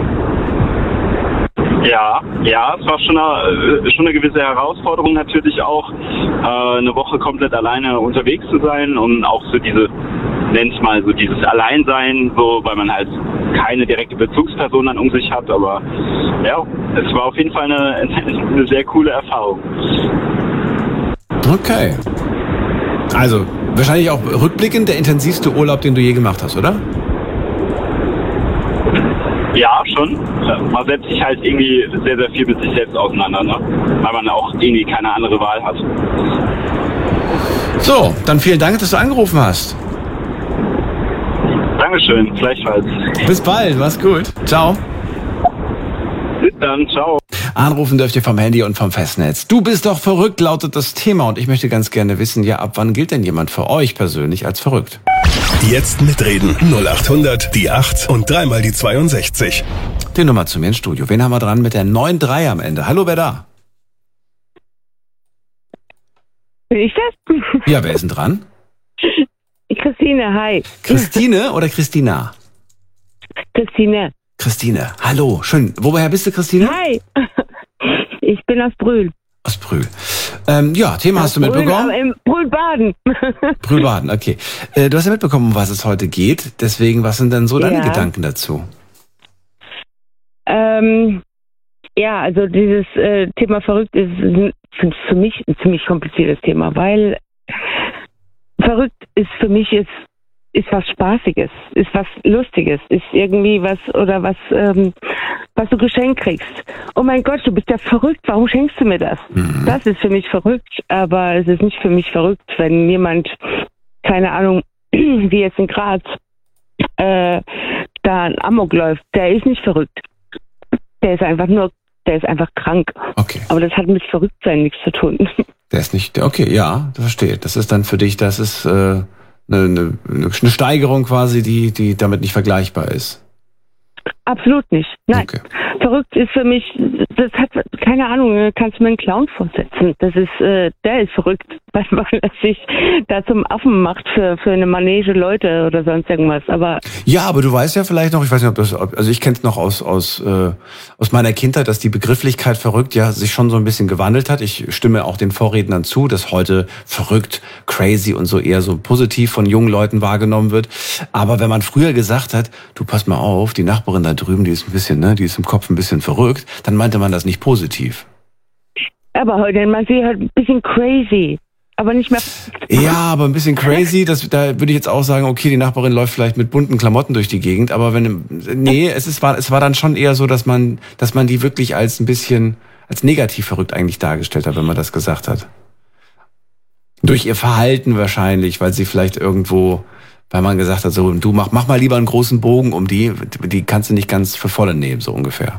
Ja, ja, es war schon eine, schon eine gewisse Herausforderung natürlich auch, äh, eine Woche komplett alleine unterwegs zu sein und auch so diese, nenn's mal so dieses Alleinsein, so, weil man halt keine direkte Bezugsperson dann um sich hat, aber ja, es war auf jeden Fall eine, eine sehr coole Erfahrung. Okay. Also, wahrscheinlich auch rückblickend der intensivste Urlaub, den du je gemacht hast, oder? Ja, schon. Man setzt sich halt irgendwie sehr, sehr viel mit sich selbst auseinander, ne? Weil man auch irgendwie keine andere Wahl hat. So, dann vielen Dank, dass du angerufen hast. Dankeschön, gleichfalls. Bis bald, mach's gut. Ciao. Bis dann, ciao. Anrufen dürft ihr vom Handy und vom Festnetz. Du bist doch verrückt, lautet das Thema. Und ich möchte ganz gerne wissen, ja, ab wann gilt denn jemand für euch persönlich als verrückt? Jetzt mitreden. null acht hundert, die acht und dreimal die zweiundsechzig. Die Nummer zu mir ins Studio. Wen haben wir dran mit der neun drei am Ende? Hallo, wer da? Bin ich das? Ja, wer ist denn dran? Christine, hi. Christine oder Christina? Christine. Christine, hallo, schön. Woher bist du, Christine? Hi. Ich bin aus Brühl. Aus Brühl. Ähm, ja, Thema aus hast du Brühl, mitbekommen? Aber im Brühlbaden. Brühlbaden, okay. Äh, du hast ja mitbekommen, um was es heute geht. Deswegen, was sind denn so deine ja. Gedanken dazu? Ähm, ja, also dieses äh, Thema verrückt ist für, für mich ein ziemlich kompliziertes Thema, weil verrückt ist für mich ist ist was Spaßiges, ist was Lustiges, ist irgendwie was oder was ähm, was du geschenkt kriegst. Oh mein Gott, du bist ja verrückt, warum schenkst du mir das? Mhm. Das ist für mich verrückt, aber es ist nicht für mich verrückt, wenn jemand, keine Ahnung, wie jetzt in Graz, äh, da ein Amok läuft. Der ist nicht verrückt. Der ist einfach nur, der ist einfach krank. Okay. Aber das hat mit Verrücktsein nichts zu tun. Der ist nicht, okay, ja, das verstehe. Das ist dann für dich, das ist äh Eine, eine, eine Steigerung quasi, die, die damit nicht vergleichbar ist. Absolut nicht. Nein. Okay. Verrückt ist für mich, das hat, keine Ahnung, kannst du mir einen Clown vorsetzen. Das ist, äh, der ist verrückt, weil, weil er sich da zum Affen macht für, für eine Manege Leute oder sonst irgendwas. Aber ja, aber du weißt ja vielleicht noch, ich weiß nicht, ob das, also ich kenne es noch aus, aus, äh, aus meiner Kindheit, dass die Begrifflichkeit verrückt ja sich schon so ein bisschen gewandelt hat. Ich stimme auch den Vorrednern zu, dass heute verrückt, crazy und so eher so positiv von jungen Leuten wahrgenommen wird. Aber wenn man früher gesagt hat, du pass mal auf, die Nachbarin da drüben, die ist ein bisschen, ne, die ist im Kopf ein bisschen verrückt, dann meinte man das nicht positiv. Aber heute, man sieht halt ein bisschen crazy, aber nicht mehr. Ja, aber ein bisschen crazy, das, da würde ich jetzt auch sagen, okay, die Nachbarin läuft vielleicht mit bunten Klamotten durch die Gegend, aber wenn, nee, es ist, war, es war dann schon eher so, dass man, dass man die wirklich als ein bisschen, als negativ verrückt eigentlich dargestellt hat, wenn man das gesagt hat. Durch ihr Verhalten wahrscheinlich, weil sie vielleicht irgendwo, weil man gesagt hat, so, du mach, mach mal lieber einen großen Bogen um die, die kannst du nicht ganz für volle nehmen, so ungefähr.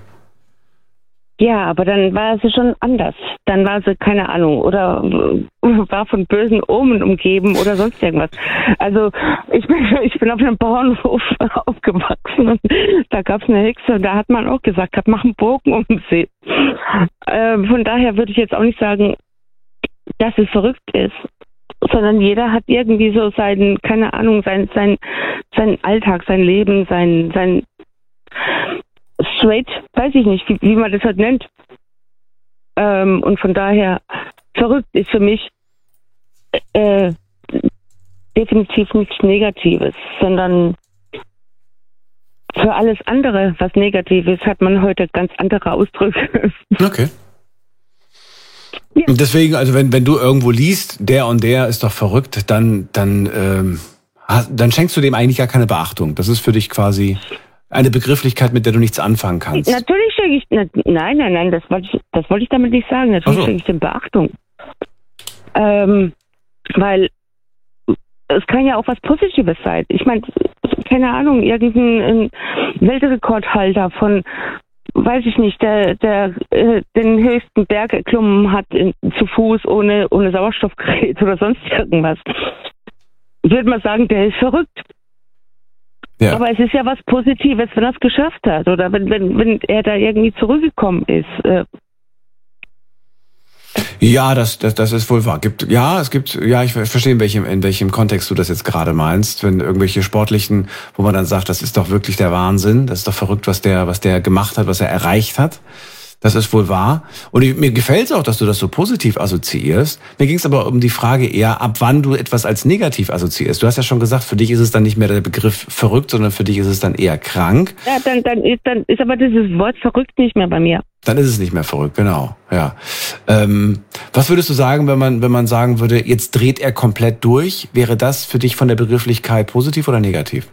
Ja, aber dann war sie schon anders. Dann war sie, keine Ahnung, oder war von bösen Omen umgeben oder sonst irgendwas. Also ich bin, ich bin auf einem Bauernhof aufgewachsen und da gab es eine Hexe und da hat man auch gesagt, mach einen Bogen um sie. Äh, von daher würde ich jetzt auch nicht sagen, dass es verrückt ist, sondern jeder hat irgendwie so seinen, keine Ahnung, sein, sein, sein Alltag, sein Leben, sein, sein straight, weiß ich nicht, wie, wie man das halt nennt. Ähm, und von daher, verrückt ist für mich äh, definitiv nichts Negatives, sondern für alles andere, was negativ ist, hat man heute ganz andere Ausdrücke. Okay. Ja. Und deswegen, also wenn, wenn du irgendwo liest, der und der ist doch verrückt, dann, dann, ähm, dann schenkst du dem eigentlich gar keine Beachtung. Das ist für dich quasi eine Begrifflichkeit, mit der du nichts anfangen kannst. Natürlich schenke ich, nein, nein, nein, das wollte ich, das wollte ich damit nicht sagen. Natürlich so. Schenke ich dem Beachtung. Ähm, weil es kann ja auch was Positives sein. Ich meine, keine Ahnung, irgendein Weltrekordhalter von, weiß ich nicht, der, der äh, den höchsten Berg erklommen hat in, zu Fuß ohne, ohne Sauerstoffgerät oder sonst irgendwas. Ich würde mal sagen, der ist verrückt. Ja. Aber es ist ja was Positives, wenn er es geschafft hat oder wenn, wenn, wenn er da irgendwie zurückgekommen ist. Äh, Ja, das, das, das ist wohl wahr. Gibt, ja, es gibt, ja, ich verstehe, in welchem, in welchem Kontext du das jetzt gerade meinst. Wenn irgendwelche Sportlichen, wo man dann sagt, das ist doch wirklich der Wahnsinn, das ist doch verrückt, was der, was der gemacht hat, was er erreicht hat. Das ist wohl wahr. Und ich, mir gefällt es auch, dass du das so positiv assoziierst. Mir ging es aber um die Frage eher, ab wann du etwas als negativ assoziierst. Du hast ja schon gesagt, für dich ist es dann nicht mehr der Begriff verrückt, sondern für dich ist es dann eher krank. Ja, dann, dann, ist, dann ist aber dieses Wort verrückt nicht mehr bei mir. Dann ist es nicht mehr verrückt, genau. Ja. Ähm, was würdest du sagen, wenn man, wenn man sagen würde, jetzt dreht er komplett durch? Wäre das für dich von der Begrifflichkeit positiv oder negativ?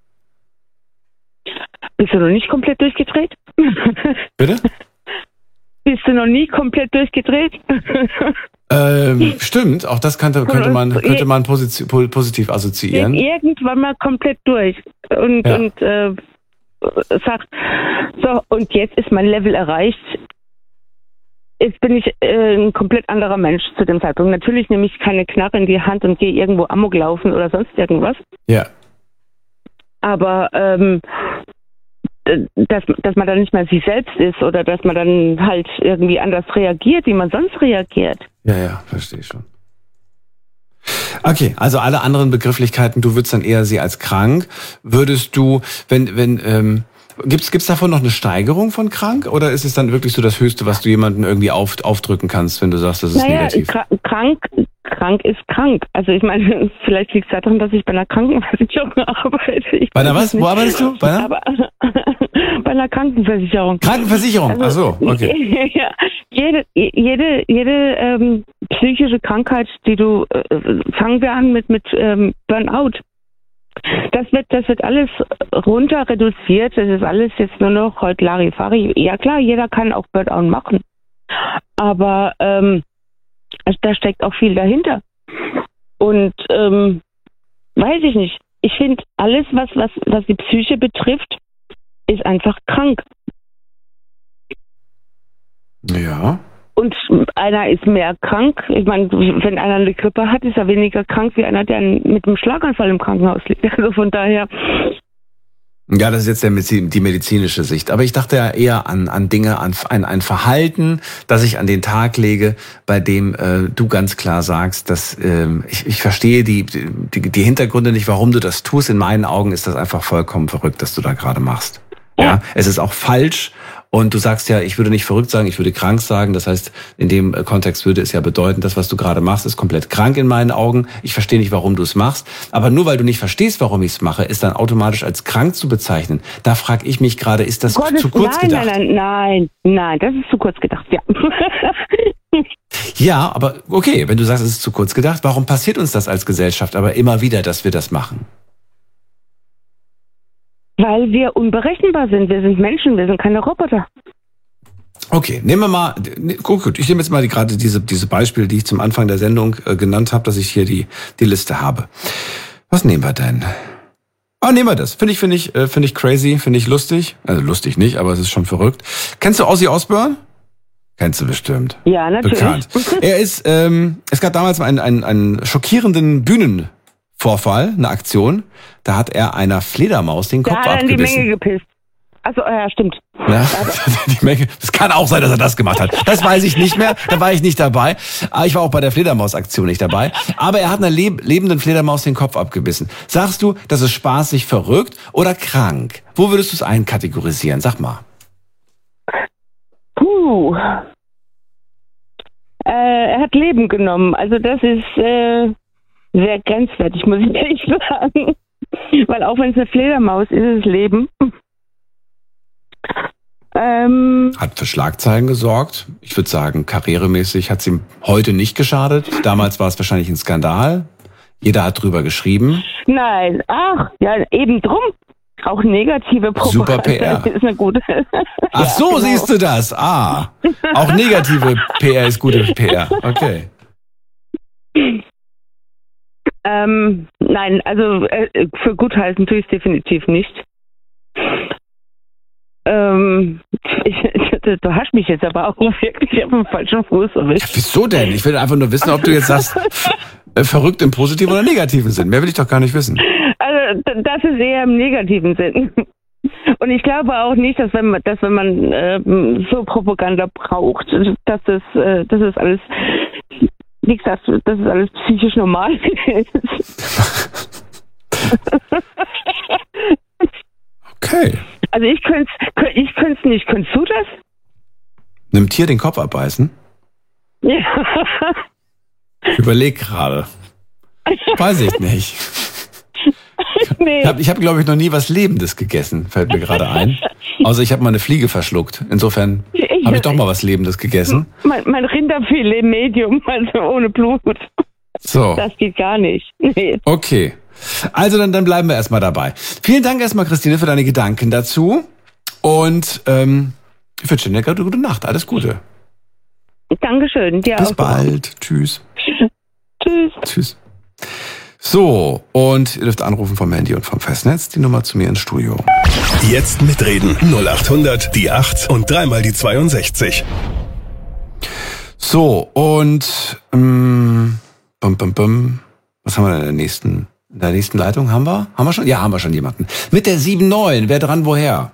Bist du noch nicht komplett durchgedreht? Bitte? Bist du noch nie komplett durchgedreht? ähm, stimmt, auch das könnte, könnte man, könnte man positiv, positiv assoziieren. Irgendwann mal komplett durch und, ja. und äh, sagt, so, und jetzt ist mein Level erreicht. Jetzt bin ich äh, ein komplett anderer Mensch zu dem Zeitpunkt. Natürlich nehme ich keine Knarre in die Hand und gehe irgendwo Amok laufen oder sonst irgendwas. Ja. Aber ähm, dass, dass man dann nicht mehr sich selbst ist oder dass man dann halt irgendwie anders reagiert, wie man sonst reagiert. Ja, ja, verstehe ich schon. Okay, also alle anderen Begrifflichkeiten, du würdest dann eher sie als krank. Würdest du, wenn, wenn, ähm, gibt's, gibt's davon noch eine Steigerung von krank? Oder ist es dann wirklich so das Höchste, was du jemandem irgendwie auf, aufdrücken kannst, wenn du sagst, das ist naja, negativ? Kr- krank, krank ist krank. Also ich meine, vielleicht liegt es daran, dass ich bei einer Krankenversicherung arbeite. Ich bei einer was? Nicht. Wo arbeitest du? Bei einer? Aber, bei einer Krankenversicherung. Krankenversicherung, also, ach so, okay. Ja, jede, jede, jede ähm, psychische Krankheit, die du, äh, fangen wir an mit, mit ähm, Burnout. Das wird, das wird alles runter reduziert. Das ist alles jetzt nur noch heute Larifari. Ja klar, jeder kann auch Burnout machen. Aber ähm, da steckt auch viel dahinter. Und ähm, weiß ich nicht. Ich finde, alles, was, was, was die Psyche betrifft, ist einfach krank. Ja. Und einer ist mehr krank. Ich meine, wenn einer eine Grippe hat, ist er weniger krank wie einer, der mit einem Schlaganfall im Krankenhaus liegt. Also von daher. Ja, das ist jetzt der, die medizinische Sicht. Aber ich dachte ja eher an, an Dinge, an ein, ein Verhalten, das ich an den Tag lege, bei dem äh, du ganz klar sagst, dass äh, ich, ich verstehe die, die, die Hintergründe nicht, warum du das tust. In meinen Augen ist das einfach vollkommen verrückt, dass du da gerade machst. Ja, es ist auch falsch. Und du sagst ja, ich würde nicht verrückt sagen, ich würde krank sagen. Das heißt, in dem Kontext würde es ja bedeuten, das, was du gerade machst, ist komplett krank in meinen Augen. Ich verstehe nicht, warum du es machst. Aber nur weil du nicht verstehst, warum ich es mache, ist dann automatisch als krank zu bezeichnen. Da frage ich mich gerade, ist das Gott, zu kurz nein, gedacht? Nein, nein, nein, nein, das ist zu kurz gedacht, ja. Ja, aber okay, wenn du sagst, es ist zu kurz gedacht, warum passiert uns das als Gesellschaft aber immer wieder, dass wir das machen? Weil wir unberechenbar sind. Wir sind Menschen, wir sind keine Roboter. Okay, nehmen wir mal, gut, gut, ich nehme jetzt mal die, gerade diese, diese Beispiele, die ich zum Anfang der Sendung äh, genannt habe, dass ich hier die, die Liste habe. Was nehmen wir denn? Ah, nehmen wir das. Finde ich, finde ich, äh, finde ich crazy, finde ich lustig. Also lustig nicht, aber es ist schon verrückt. Kennst du Ozzy Osbourne? Kennst du bestimmt. Ja, natürlich. Bekannt. Er ist, ähm, es gab damals einen, einen, einen schockierenden Bühnenvorfall, eine Aktion. Da hat er einer Fledermaus den Kopf abgebissen. Da hat er in die Menge gepisst. Also ja, stimmt. Ja, die Menge. Es kann auch sein, dass er das gemacht hat. Das weiß ich nicht mehr. Da war ich nicht dabei. Aber ich war auch bei der Fledermaus-Aktion nicht dabei. Aber er hat einer leb- lebenden Fledermaus den Kopf abgebissen. Sagst du, das ist spaßig, verrückt oder krank? Wo würdest du es einkategorisieren? Sag mal. Puh. Äh, er hat Leben genommen. Also das ist äh, sehr grenzwertig, muss ich ehrlich sagen. Weil auch wenn es eine Fledermaus ist, ist es Leben. Ähm, hat für Schlagzeilen gesorgt. Ich würde sagen, karrieremäßig hat es ihm heute nicht geschadet. Damals war es wahrscheinlich ein Skandal. Jeder hat drüber geschrieben. Nein, ach, ja, eben drum. Auch negative Propaganda. Super P R. Ist eine gute. Ach ja, so, genau. Siehst du das? Ah, auch negative P R ist gute P R. Okay. Ähm, nein, also äh, für gut heißen tue ich es definitiv nicht. Ähm, ich, du, du hast mich jetzt aber auch wirklich auf dem falschen Fuß erwischt. Ja, wieso denn? Ich will einfach nur wissen, ob du jetzt sagst, äh, verrückt im positiven oder negativen Sinn. Mehr will ich doch gar nicht wissen. Also das ist eher im negativen Sinn. Und ich glaube auch nicht, dass wenn man, dass wenn man äh, so Propaganda braucht, dass das, äh, das ist alles, wie gesagt, das ist alles psychisch normal ist. Okay. Also ich könnte es ich könnte es nicht. Könntest du das? Einem Tier den Kopf abbeißen? Ja. Ich überleg gerade. Weiß ich nicht. Nee. Ich habe, ich hab, glaube ich, noch nie was Lebendes gegessen, fällt mir gerade ein. Außer ich habe mal eine Fliege verschluckt. Insofern habe ich doch mal was Lebendes gegessen. Mein, mein Rinderfilet Medium, also ohne Blut. So. Das geht gar nicht. Nee. Okay. Also dann, dann bleiben wir erstmal dabei. Vielen Dank erstmal, Christine, für deine Gedanken dazu. Und ähm, ich wünsche dir eine gute Nacht. Alles Gute. Dankeschön. Dir Bis auch. bald. Tschüss. Tschüss. Tschüss. So, und ihr dürft anrufen vom Handy und vom Festnetz. Die Nummer zu mir ins Studio. Jetzt mitreden. null acht hundert, die acht und dreimal die zweiundsechzig. So, und ähm, bum, bum, bum. Was haben wir denn in der nächsten, in der nächsten Leitung? Haben wir? Haben wir schon? Ja, haben wir schon jemanden. Mit der sieben neun. Wer dran, woher?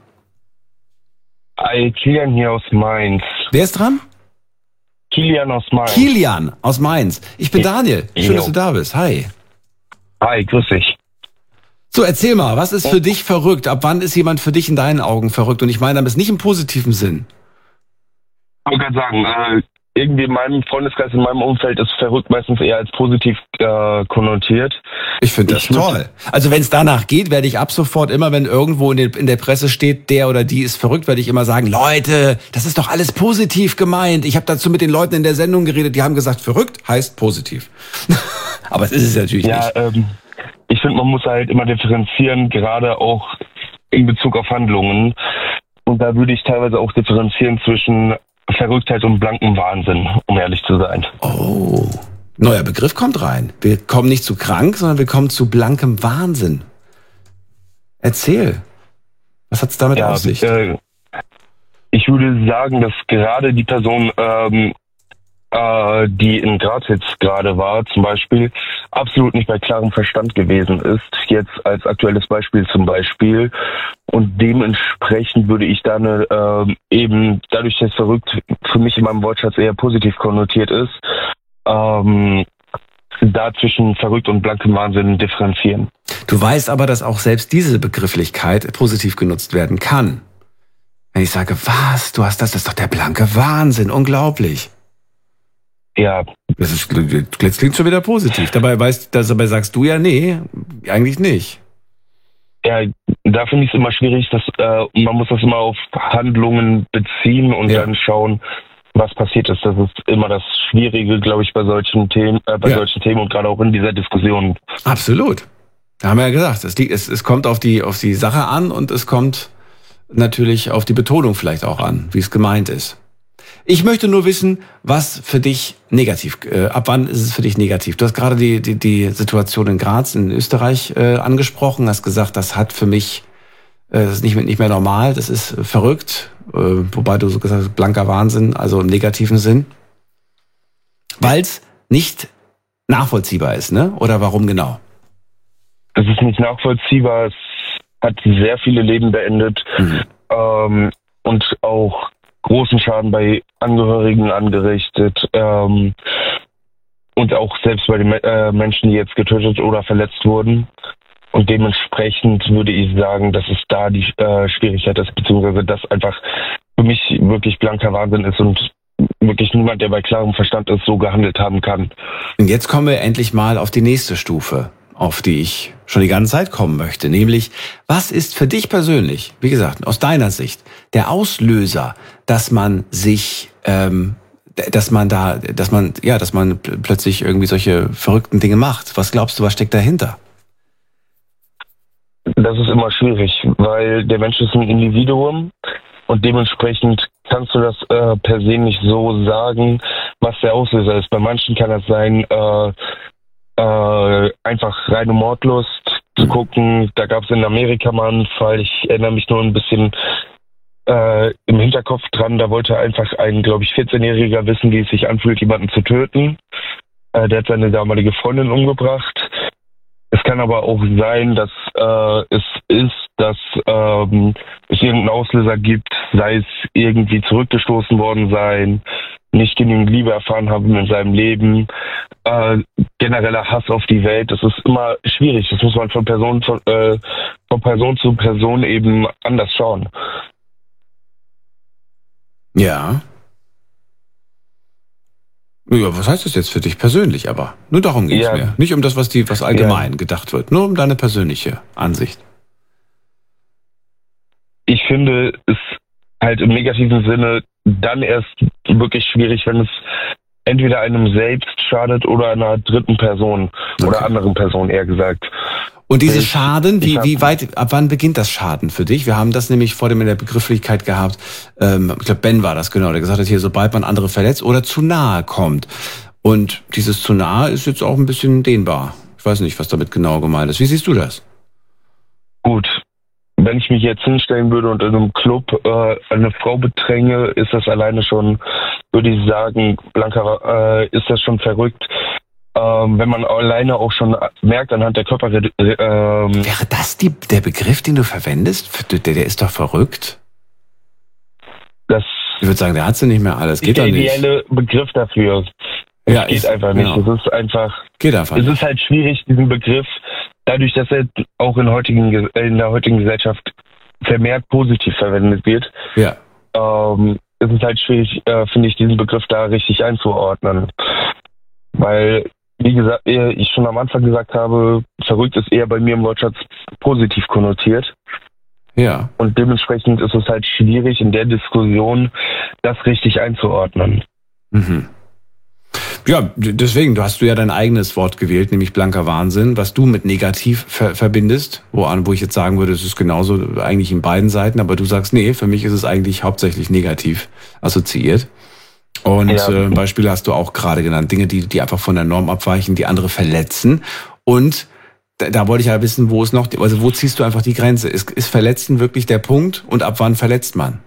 Hi, Kilian hier aus Mainz. Wer ist dran? Kilian aus Mainz. Kilian aus Mainz. Ich bin Daniel. Schön, Jo. dass du da bist. Hi. Hi, grüß dich. So, erzähl mal, was ist für dich verrückt? Ab wann ist jemand für dich in deinen Augen verrückt? Und ich meine damit nicht im positiven Sinn. Ich wollte gerade sagen, äh, irgendwie in meinem Freundeskreis, in meinem Umfeld ist verrückt meistens eher als positiv äh, konnotiert. Ich finde das Ich toll. Also wenn es danach geht, werde ich ab sofort immer, wenn irgendwo in, den, in der Presse steht, der oder die ist verrückt, werde ich immer sagen, Leute, das ist doch alles positiv gemeint. Ich habe dazu mit den Leuten in der Sendung geredet, die haben gesagt, verrückt heißt positiv. Aber es ist es natürlich Ja, nicht. ähm, ich finde, man muss halt immer differenzieren, gerade auch in Bezug auf Handlungen. Und da würde ich teilweise auch differenzieren zwischen Verrücktheit und blankem Wahnsinn, um ehrlich zu sein. Oh, neuer Begriff kommt rein. Wir kommen nicht zu krank, sondern wir kommen zu blankem Wahnsinn. Erzähl. Was hat's damit Ja, auf sich? äh, ich würde sagen, dass gerade die Person, ähm, äh, die in Graz jetzt gerade war, zum Beispiel, absolut nicht bei klarem Verstand gewesen ist. Jetzt als aktuelles Beispiel zum Beispiel. Und dementsprechend würde ich dann äh, eben, dadurch, dass verrückt für mich in meinem Wortschatz eher positiv konnotiert ist, ähm, da zwischen verrückt und blankem Wahnsinn differenzieren. Du weißt aber, dass auch selbst diese Begrifflichkeit positiv genutzt werden kann. Wenn ich sage, was, du hast das, das ist doch der blanke Wahnsinn, unglaublich. Ja. Das ist, das klingt schon wieder positiv. Dabei weißt, das, dabei sagst du ja, nee, eigentlich nicht. Ja, da finde ich es immer schwierig, dass äh, man muss das immer auf Handlungen beziehen und Ja. dann schauen, was passiert ist. Das ist immer das Schwierige, glaube ich, bei solchen Themen, äh, bei Ja. solchen Themen und gerade auch in dieser Diskussion. Absolut. Da haben wir ja gesagt, es, liegt, es, es kommt auf die, auf die Sache an und es kommt natürlich auf die Betonung vielleicht auch an, wie es gemeint ist. Ich möchte nur wissen, was für dich negativ, äh, ab wann ist es für dich negativ? Du hast gerade die, die, die Situation in Graz in Österreich äh, angesprochen, hast gesagt, das hat für mich, äh, das ist nicht mehr, nicht mehr normal, das ist äh, verrückt, äh, wobei du so gesagt hast, blanker Wahnsinn, also im negativen Sinn. Weil es nicht nachvollziehbar ist, ne? Oder warum genau? Es ist nicht nachvollziehbar, es hat sehr viele Leben beendet Mhm. ähm, und auch großen Schaden bei Angehörigen angerichtet ähm, und auch selbst bei den Me- äh, Menschen, die jetzt getötet oder verletzt wurden. Und dementsprechend würde ich sagen, dass es da die äh, Schwierigkeit ist, beziehungsweise dass einfach für mich wirklich blanker Wahnsinn ist und wirklich niemand, der bei klarem Verstand ist, so gehandelt haben kann. Und jetzt kommen wir endlich mal auf die nächste Stufe, auf die ich schon die ganze Zeit kommen möchte. Nämlich, was ist für dich persönlich, wie gesagt, aus deiner Sicht, der Auslöser, dass man sich, ähm, dass man da, dass man, ja, dass man pl- plötzlich irgendwie solche verrückten Dinge macht? Was glaubst du, was steckt dahinter? Das ist immer schwierig, weil der Mensch ist ein Individuum und dementsprechend kannst du das äh, per se nicht so sagen, was der Auslöser ist. Bei manchen kann das sein, äh, äh, einfach reine Mordlust zu gucken. Da gab es in Amerika mal einen Fall, ich erinnere mich nur ein bisschen äh, im Hinterkopf dran, da wollte einfach ein, glaube ich, vierzehnjähriger wissen, wie es sich anfühlt, jemanden zu töten. Äh, der hat seine damalige Freundin umgebracht. Es kann aber auch sein, dass äh, es ist, dass ähm, es irgendeinen Auslöser gibt, sei es irgendwie zurückgestoßen worden sein, nicht genügend Liebe erfahren haben in seinem Leben, äh, genereller Hass auf die Welt. Das ist immer schwierig. Das muss man von Person zu, äh, von Person zu Person eben anders schauen. Ja. Ja, was heißt das jetzt für dich persönlich aber? Nur darum geht's Ja. mir. Nicht um das, was die, was allgemein ja. gedacht wird. Nur um deine persönliche Ansicht. Ich finde es halt im negativen Sinne dann erst wirklich schwierig, wenn es entweder einem selbst schadet oder einer dritten Person Okay. oder anderen Person eher gesagt. Und dieses Ich- Schaden, wie, ich hab- wie weit, ab wann beginnt das Schaden für dich? Wir haben das nämlich vor dem in der Begrifflichkeit gehabt, ähm, ich glaube Ben war das genau, der gesagt hat hier, sobald man andere verletzt oder zu nahe kommt. Und dieses zu nahe ist jetzt auch ein bisschen dehnbar. Ich weiß nicht, was damit genau gemeint ist. Wie siehst du das? Gut, wenn ich mich jetzt hinstellen würde und in einem Club äh, eine Frau bedränge, ist das alleine schon, würde ich sagen, Blanca, äh, ist das schon verrückt. Ähm, wenn man alleine auch schon merkt anhand der Körper... Ähm, Wäre das die, der Begriff, den du verwendest? Der, der ist doch verrückt. das Ich würde sagen, der hat sie nicht mehr alles. Geht der doch nicht. ideelle Begriff dafür. Es Ja, geht ist- einfach nicht. genau. Es ist einfach... Geht einfach Es nicht. ist halt schwierig, diesen Begriff, dadurch, dass er auch in, heutigen, Ge- in der heutigen Gesellschaft vermehrt positiv verwendet wird, Ja. ähm, ist es halt schwierig, äh, finde ich, diesen Begriff da richtig einzuordnen. Weil, wie gesagt, wie ich schon am Anfang gesagt habe, verrückt ist eher bei mir im Wortschatz positiv konnotiert. Ja. Und dementsprechend ist es halt schwierig, in der Diskussion das richtig einzuordnen. Mhm. Ja, d- deswegen, du hast du ja dein eigenes Wort gewählt, nämlich blanker Wahnsinn, was du mit negativ ver- verbindest, wo, an, wo ich jetzt sagen würde, es ist genauso eigentlich in beiden Seiten, aber du sagst, nee, für mich ist es eigentlich hauptsächlich negativ assoziiert. Und Ja. äh, Beispiele hast du auch gerade genannt, Dinge, die, die einfach von der Norm abweichen, die andere verletzen. Und da, da wollte ich ja wissen, wo es noch, also wo ziehst du einfach die Grenze? Ist, ist Verletzen wirklich der Punkt und ab wann verletzt man?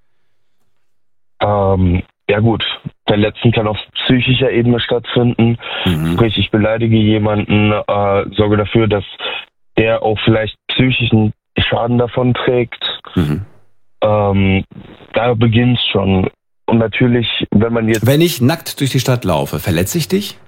Ähm, ja gut, Verletzen kann auf psychischer Ebene stattfinden. Mhm. Sprich, ich beleidige jemanden, äh, sorge dafür, dass der auch vielleicht psychischen Schaden davon trägt. Mhm. Ähm, da beginnt es schon. Und natürlich, wenn man jetzt... Wenn ich nackt durch die Stadt laufe, verletze ich dich?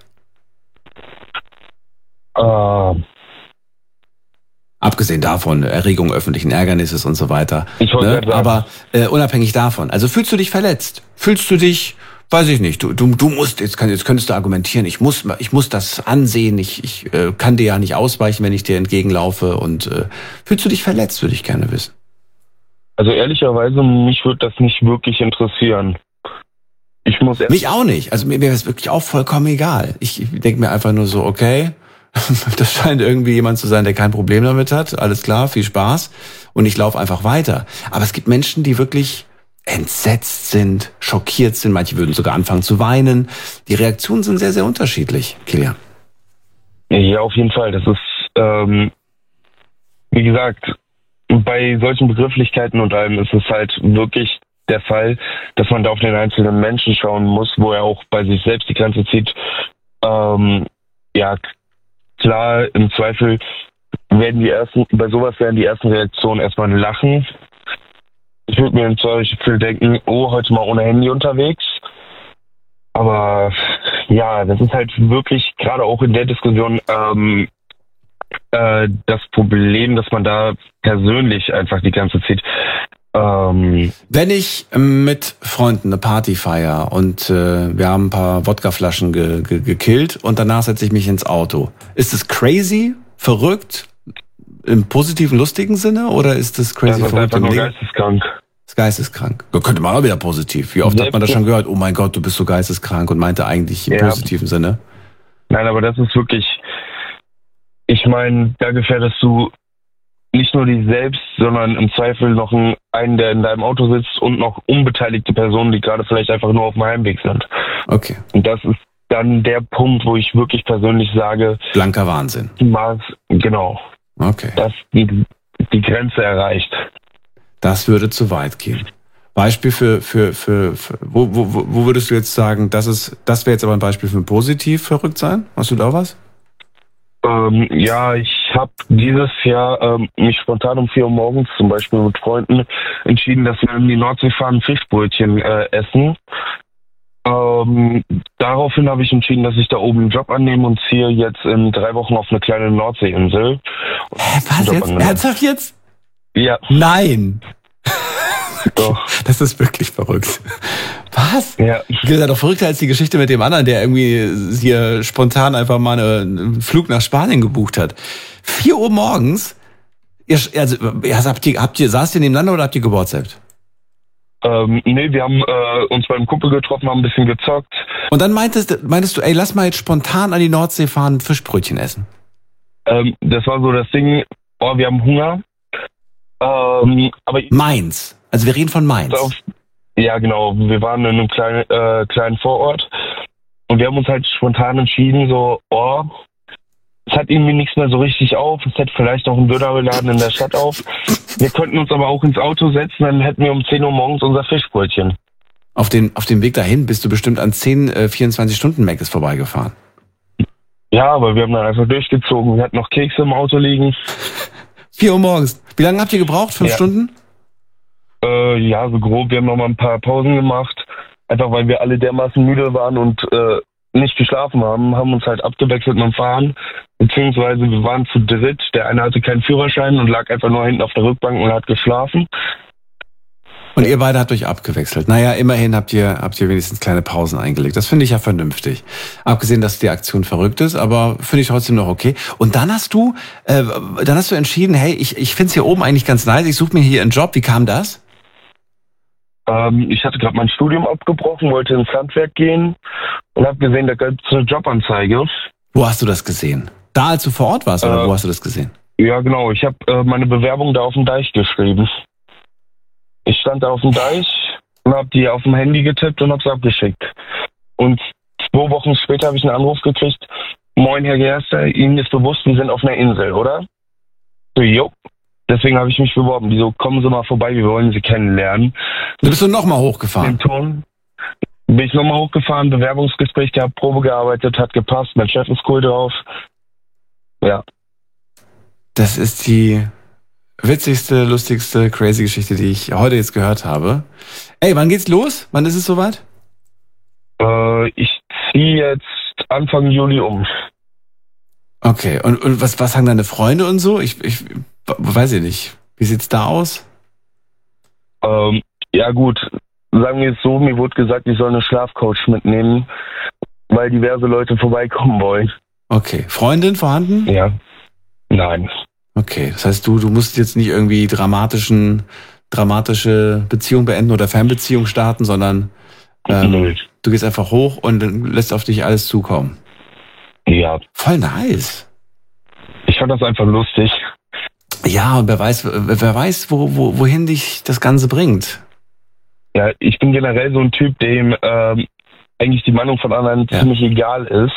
Äh, Abgesehen davon, Erregung öffentlichen Ärgernisses und so weiter. Ich wollte Ne? gerade sagen. Aber äh, unabhängig davon. Also fühlst du dich verletzt? Fühlst du dich, weiß ich nicht, du, du, du musst, jetzt, kann, jetzt könntest du argumentieren, ich muss, ich muss das ansehen, ich, ich äh, kann dir ja nicht ausweichen, wenn ich dir entgegenlaufe. Und äh, fühlst du dich verletzt, würde ich gerne wissen. also ehrlicherweise, mich würde das nicht wirklich interessieren. Ich muss erst... Mich auch nicht. Also mir wäre es wirklich auch vollkommen egal. Ich, ich denke mir einfach nur so, okay, das scheint irgendwie jemand zu sein, der kein Problem damit hat. Alles klar, viel Spaß. Und ich laufe einfach weiter. Aber es gibt Menschen, die wirklich entsetzt sind, schockiert sind. Manche würden sogar anfangen zu weinen. Die Reaktionen sind sehr, sehr unterschiedlich, Kilian. Ja, auf jeden Fall. Das ist, ähm, wie gesagt, bei solchen Begrifflichkeiten und allem ist es halt wirklich der Fall, dass man da auf den einzelnen Menschen schauen muss, wo er auch bei sich selbst die Grenze zieht. Ähm, ja, klar, im Zweifel werden die ersten, bei sowas werden die ersten Reaktionen erstmal ein Lachen. Ich würde mir im Zweifel denken, oh, heute mal ohne Handy unterwegs. Aber ja, das ist halt wirklich gerade auch in der Diskussion ähm, äh, das Problem, dass man da persönlich einfach die Grenze zieht. Ähm, Wenn ich mit Freunden eine Party feiere und äh, wir haben ein paar Wodkaflaschen ge ge gekillt und danach setze ich mich ins Auto. Ist es crazy, verrückt, im positiven, lustigen Sinne oder ist es crazy, das ist verrückt einfach im nur Neg- geisteskrank. ist geisteskrank? Da könnte man auch wieder positiv. Wie oft hat man das schon gehört? Oh mein Gott, du bist so geisteskrank und meinte eigentlich im Ja. positiven Sinne. Nein, aber das ist wirklich, ich meine, da gefährdest du nicht nur dich selbst, sondern im Zweifel noch einen, einen, der in deinem Auto sitzt und noch unbeteiligte Personen, die gerade vielleicht einfach nur auf dem Heimweg sind. Okay. Und das ist dann der Punkt, wo ich wirklich persönlich sage, blanker Wahnsinn. Maß, genau. Okay. Dass die, die Grenze erreicht. Das würde zu weit gehen. Beispiel für, für, für, für wo, wo, wo würdest du jetzt sagen, das ist, das wäre jetzt aber ein Beispiel für ein positiv verrückt sein? Hast du da was? Ähm, ja, ich habe dieses Jahr ähm, mich spontan um vier Uhr morgens zum Beispiel mit Freunden entschieden, dass wir in die Nordsee fahren, Fischbrötchen äh, essen. Ähm, daraufhin habe ich entschieden, dass ich da oben einen Job annehme und ziehe jetzt in drei Wochen auf eine kleine Nordseeinsel. Hä, was Job jetzt? annehme. Ernsthaft jetzt? Ja. Nein. Doch. Das ist wirklich verrückt. Was? Ja. Das ist ja doch verrückter als die Geschichte mit dem anderen, der irgendwie hier spontan einfach mal einen Flug nach Spanien gebucht hat. Vier Uhr morgens? Ihr, also, habt ihr, habt ihr, saßt ihr nebeneinander oder habt ihr gewhatsappt? Ähm, nee, wir haben äh, uns beim Kumpel getroffen, haben ein bisschen gezockt. Und dann meintest, meintest du, ey, lass mal jetzt spontan an die Nordsee fahren, Fischbrötchen essen. Ähm, das war so das Ding, oh, wir haben Hunger. Ähm, aber Mainz. Also wir reden von Mainz. Auf, ja, genau. Wir waren in einem kleinen, äh, kleinen Vorort und wir haben uns halt spontan entschieden, so, oh, es hat irgendwie nichts mehr so richtig auf. Es hätte vielleicht noch einen Dönerladen in der Stadt auf. Wir könnten uns aber auch ins Auto setzen, dann hätten wir um zehn Uhr morgens unser Fischbrötchen. Auf, den, auf dem Weg dahin bist du bestimmt an zehn, äh, vierundzwanzig-Stunden-Meckes vorbeigefahren. Ja, aber wir haben dann einfach durchgezogen. Wir hatten noch Kekse im Auto liegen. Vier Uhr morgens. Wie lange habt ihr gebraucht? Fünf ja. Stunden? Äh, ja, so grob. Wir haben noch mal ein paar Pausen gemacht. Einfach weil wir alle dermaßen müde waren und äh, nicht geschlafen haben, haben uns halt abgewechselt mit dem Fahren. Beziehungsweise wir waren zu dritt. Der eine hatte keinen Führerschein und lag einfach nur hinten auf der Rückbank und hat geschlafen. Und ihr beide habt euch abgewechselt. Naja, immerhin habt ihr, habt ihr wenigstens kleine Pausen eingelegt. Das finde ich ja vernünftig. Abgesehen, dass die Aktion verrückt ist, aber finde ich trotzdem noch okay. Und dann hast du, äh, dann hast du entschieden, hey, ich, ich finde es hier oben eigentlich ganz nice, ich suche mir hier einen Job. Wie kam das? Ähm, ich hatte gerade mein Studium abgebrochen, wollte ins Handwerk gehen und habe gesehen, da gibt es eine Jobanzeige. Wo hast du das gesehen? Da, als du vor Ort warst, oder äh, wo hast du das gesehen? Ja, genau. Ich habe äh, meine Bewerbung da auf dem Deich geschrieben. Ich stand da auf dem Deich und habe die auf dem Handy getippt und habe es abgeschickt. Und zwei Wochen später habe ich einen Anruf gekriegt. Moin, Herr Gerster, Ihnen ist bewusst, wir sind auf einer Insel, oder? So, jo. Deswegen habe ich mich beworben. Die so, kommen Sie mal vorbei, wir wollen Sie kennenlernen. Du bist du nochmal hochgefahren? Den Ton. Bin ich nochmal hochgefahren, Bewerbungsgespräch gehabt, Probe gearbeitet, hat gepasst, mein Chef ist cool drauf. Ja. Das ist die witzigste, lustigste, crazy Geschichte, die ich heute jetzt gehört habe. Ey, wann geht's los? Wann ist es soweit? Äh, ich ziehe jetzt Anfang Juli um. Okay, und, und was, was sagen deine Freunde und so? Ich, ich weiß ich nicht. Wie sieht's da aus? Ähm, ja gut, sagen wir es so, mir wurde gesagt, ich soll eine Schlafcoach mitnehmen, weil diverse Leute vorbeikommen wollen. Okay, Freundin vorhanden? Ja. Nein. Okay, das heißt, du, du musst jetzt nicht irgendwie dramatischen, dramatische Beziehung beenden oder Fernbeziehung starten, sondern ähm, du gehst einfach hoch und lässt auf dich alles zukommen. Ja. Voll nice. Ich fand das einfach lustig. Ja, und wer weiß, wer weiß, wo, wo, wohin dich das Ganze bringt. Ja, ich bin generell so ein Typ, dem ähm, eigentlich die Meinung von anderen ja. ziemlich egal ist,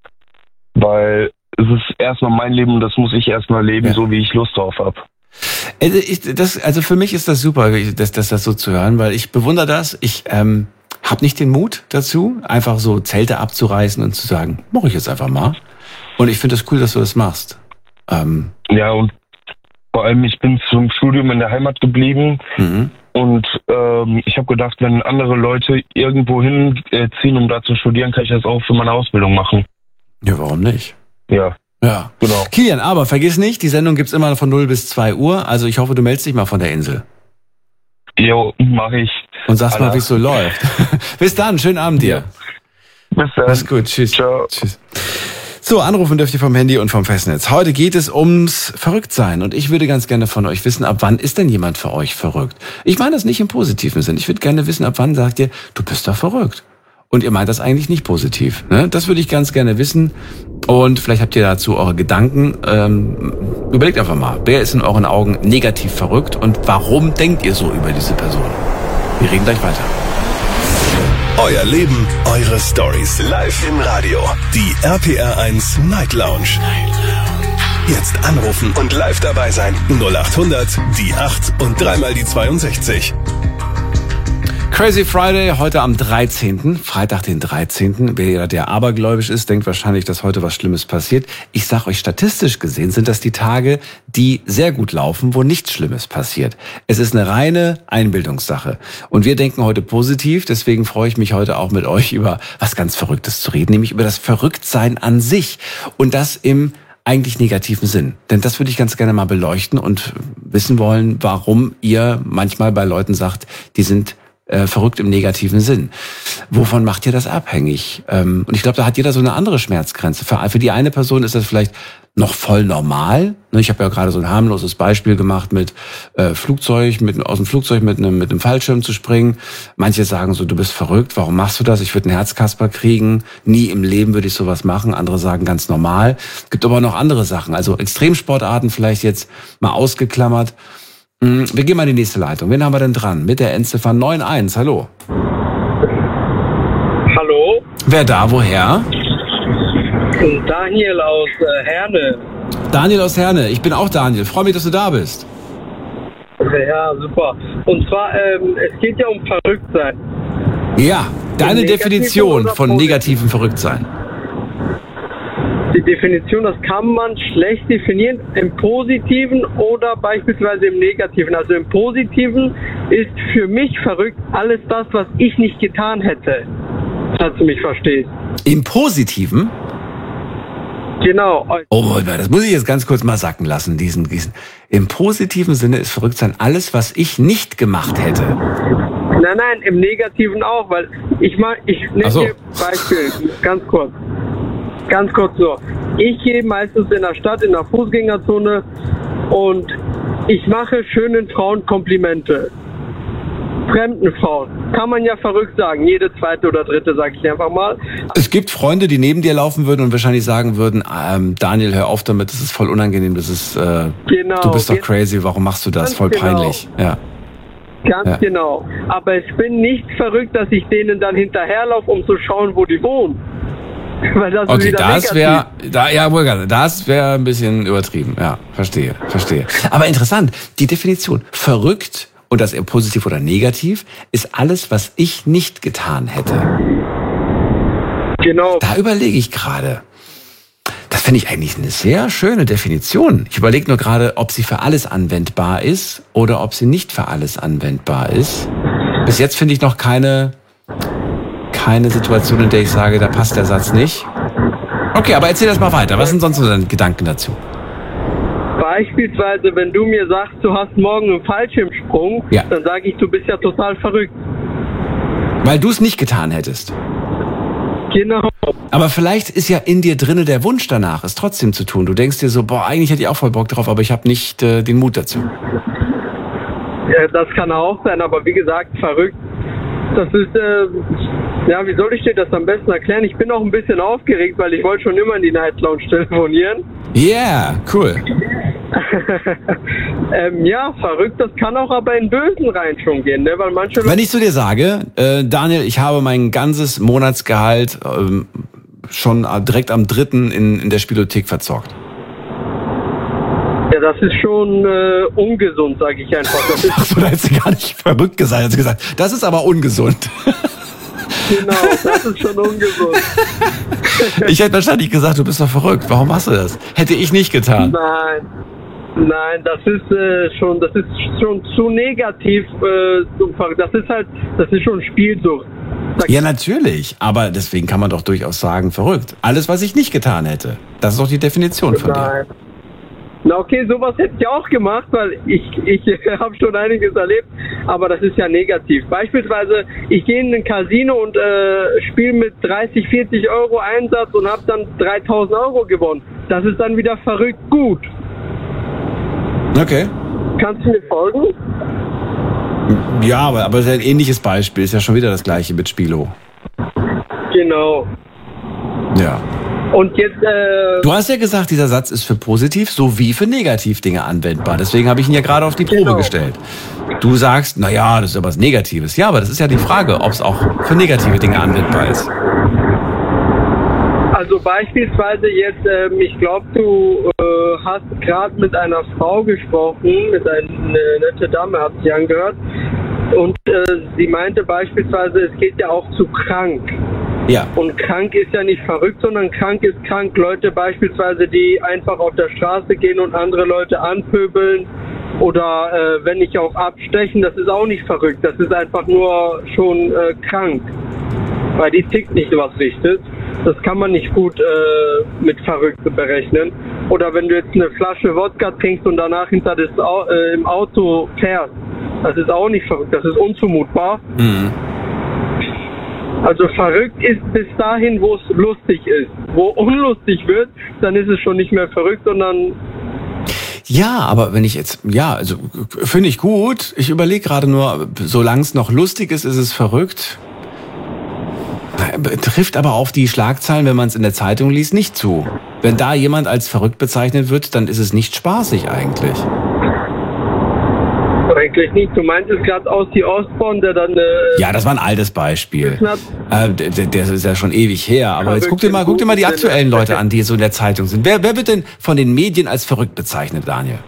weil es ist erstmal mein Leben und das muss ich erstmal leben, ja. so wie ich Lust drauf habe. Also, ich, das, also für mich ist das super, das, das, das so zu hören, weil ich bewundere das. Ich ähm, habe nicht den Mut dazu, einfach so Zelte abzureißen und zu sagen, mach ich jetzt einfach mal. Und ich finde es das cool, dass du das machst. Ähm, ja, und vor allem, ich bin zum Studium in der Heimat geblieben. Mhm. Und ähm, ich habe gedacht, wenn andere Leute irgendwo hinziehen, um da zu studieren, kann ich das auch für meine Ausbildung machen. Ja, warum nicht? Ja. Ja, genau. Kilian, aber vergiss nicht, die Sendung gibt's immer von null bis zwei Uhr. Also ich hoffe, du meldest dich mal von der Insel. Jo, mache ich. Und sagst Alter. mal, wie es so läuft. Bis dann, schönen Abend dir. Bis dann. Mach's gut, tschüss. Ciao. Tschüss. So, anrufen dürft ihr vom Handy und vom Festnetz. Heute geht es ums Verrücktsein und ich würde ganz gerne von euch wissen, ab wann ist denn jemand für euch verrückt? Ich meine das nicht im positiven Sinn. Ich würde gerne wissen, ab wann sagt ihr, du bist doch verrückt. Und ihr meint das eigentlich nicht positiv. Ne? Das würde ich ganz gerne wissen. Und vielleicht habt ihr dazu eure Gedanken. Ähm, überlegt einfach mal, wer ist in euren Augen negativ verrückt und warum denkt ihr so über diese Person? Wir reden gleich weiter. Euer Leben, eure Stories. Live im Radio. Die R P R eins Night Lounge. Jetzt anrufen und live dabei sein. null acht hundert, die acht und dreimal die zweiundsechzig. Crazy Friday, heute am dreizehnten Freitag den dreizehnten Wer der abergläubisch ist, denkt wahrscheinlich, dass heute was Schlimmes passiert. Ich sag euch, statistisch gesehen sind das die Tage, die sehr gut laufen, wo nichts Schlimmes passiert. Es ist eine reine Einbildungssache. Und wir denken heute positiv, deswegen freue ich mich heute auch mit euch über was ganz Verrücktes zu reden, nämlich über das Verrücktsein an sich. Und das im eigentlich negativen Sinn. Denn das würde ich ganz gerne mal beleuchten und wissen wollen, warum ihr manchmal bei Leuten sagt, die sind Äh, verrückt im negativen Sinn. Wovon macht ihr das abhängig? Ähm, und ich glaube, da hat jeder so eine andere Schmerzgrenze. Für, für die eine Person ist das vielleicht noch voll normal. Ich habe ja gerade so ein harmloses Beispiel gemacht mit äh, Flugzeug, mit aus dem Flugzeug mit einem mit einem Fallschirm zu springen. Manche sagen so, du bist verrückt, warum machst du das? Ich würde einen Herzkasper kriegen. Nie im Leben würde ich sowas machen. Andere sagen ganz normal. Es gibt aber noch andere Sachen. Also Extremsportarten vielleicht jetzt mal ausgeklammert. Wir gehen mal in die nächste Leitung. Wen haben wir denn dran? Mit der Endziffer neun eins. Hallo. Hallo. Wer da? Woher? Daniel aus äh, Herne. Daniel aus Herne. Ich bin auch Daniel. Freue mich, dass du da bist. Ja, super. Und zwar, ähm, es geht ja um Verrücktsein. Ja, deine Definition von negativem Verrücktsein. Die Definition, das kann man schlecht definieren, im Positiven oder beispielsweise im Negativen. Also im Positiven ist für mich verrückt alles das, was ich nicht getan hätte, falls du mich verstehst. Im Positiven? Genau. Oh, das muss ich jetzt ganz kurz mal sacken lassen, diesen, diesen. Im positiven Sinne ist Verrücktsein alles, was ich nicht gemacht hätte. Nein, nein, im Negativen auch, weil ich mal, ich nenne so. dir Beispiel, ganz kurz. Ganz kurz so. Ich gehe meistens in der Stadt, in der Fußgängerzone und ich mache schönen Frauen Komplimente. Fremden Frauen. Kann man ja verrückt sagen. Jede zweite oder dritte, sage ich einfach mal. Es gibt Freunde, die neben dir laufen würden und wahrscheinlich sagen würden, ähm, Daniel, hör auf damit, das ist voll unangenehm, das ist, äh, genau, du bist doch crazy, warum machst du das? Voll genau. peinlich. Ja. Ganz ja. genau. Aber ich bin nicht verrückt, dass ich denen dann hinterherlaufe, um zu schauen, wo die wohnen. Weil das okay, ist das wäre, da, ja, wohl gerade, das wäre ein bisschen übertrieben. Ja, verstehe, verstehe. Aber interessant, die Definition verrückt und das eher positiv oder negativ ist alles, was ich nicht getan hätte. Genau. Da überlege ich gerade. Das finde ich eigentlich eine sehr schöne Definition. Ich überlege nur gerade, ob sie für alles anwendbar ist oder ob sie nicht für alles anwendbar ist. Bis jetzt finde ich noch keine keine Situation, in der ich sage, da passt der Satz nicht. Okay, aber erzähl das mal weiter. Was sind sonst so deine Gedanken dazu? Beispielsweise, wenn du mir sagst, du hast morgen einen Fallschirmsprung, ja. dann sage ich, du bist ja total verrückt. Weil du es nicht getan hättest. Genau. Aber vielleicht ist ja in dir drinne der Wunsch danach, es trotzdem zu tun. Du denkst dir so, boah, eigentlich hätte ich auch voll Bock drauf, aber ich habe nicht äh, den Mut dazu. Ja, das kann auch sein, aber wie gesagt, verrückt. Das ist, äh, ja, wie soll ich dir das am besten erklären? Ich bin auch ein bisschen aufgeregt, weil ich wollte schon immer in die Night Lounge telefonieren. Yeah, cool. ähm, ja, verrückt, das kann auch aber in Bösen rein schon gehen, ne? Weil manche Wenn ich zu dir sage, äh, Daniel, ich habe mein ganzes Monatsgehalt ähm, schon direkt am dritten in, in der Spielothek verzockt. Ja, das ist schon äh, ungesund, sage ich einfach. Das ist Ach so, da hättest du gar nicht verrückt gesagt. Hast du gesagt, das ist aber ungesund. Genau, das ist schon ungesund. Ich hätte wahrscheinlich gesagt, du bist doch verrückt. Warum machst du das? Hätte ich nicht getan. Nein, nein, das ist äh, schon, das ist schon zu negativ. Äh, das ist halt, das ist schon Spielsucht. Ja, natürlich. Aber deswegen kann man doch durchaus sagen, verrückt. Alles, was ich nicht getan hätte. Das ist doch die Definition von Nein. dir. Na okay, sowas hätte ich auch gemacht, weil ich, ich habe schon einiges erlebt, aber das ist ja negativ. Beispielsweise, ich gehe in ein Casino und äh, spiele mit dreißig, vierzig Euro Einsatz und habe dann dreitausend Euro gewonnen. Das ist dann wieder verrückt gut. Okay. Kannst du mir folgen? Ja, aber, aber es ist ein ähnliches Beispiel. Ist ja schon wieder das gleiche mit Spielo. Genau. Ja. Und jetzt... Äh, du hast ja gesagt, dieser Satz ist für positiv sowie für negativ Dinge anwendbar. Deswegen habe ich ihn ja gerade auf die Probe genau. gestellt. Du sagst, na ja, das ist ja was Negatives. Ja, aber das ist ja die Frage, ob es auch für negative Dinge anwendbar ist. Also beispielsweise jetzt, ähm, ich glaube, du äh, hast gerade mit einer Frau gesprochen, mit einer nette Dame, hat sie angehört. Und äh, sie meinte beispielsweise, es geht ja auch zu krank. Ja. Und krank ist ja nicht verrückt, sondern krank ist krank. Leute beispielsweise, die einfach auf der Straße gehen und andere Leute anpöbeln oder äh, wenn nicht auch abstechen, das ist auch nicht verrückt. Das ist einfach nur schon äh, krank. Weil die tickt nicht, was richtet. Das kann man nicht gut äh, mit verrückt berechnen. Oder wenn du jetzt eine Flasche Wodka trinkst und danach hinter das Au- äh, im Auto fährst, das ist auch nicht verrückt. Das ist unzumutbar. Mhm. Also verrückt ist bis dahin, wo es lustig ist. Wo unlustig wird, dann ist es schon nicht mehr verrückt, sondern... Ja, aber wenn ich jetzt, ja, also finde ich gut. Ich überlege gerade nur, solange es noch lustig ist, ist es verrückt. Trifft aber auf die Schlagzeilen, wenn man es in der Zeitung liest, nicht zu. Wenn da jemand als verrückt bezeichnet wird, dann ist es nicht spaßig eigentlich. Eigentlich nicht. Du meintest gerade aus die Osborn, der dann... Äh, ja, das war ein altes Beispiel. Äh, der, der ist ja schon ewig her. Aber jetzt guck dir mal, guck dir mal die aktuellen Leute an, die so in der Zeitung sind. Wer, wer wird denn von den Medien als verrückt bezeichnet, Daniel?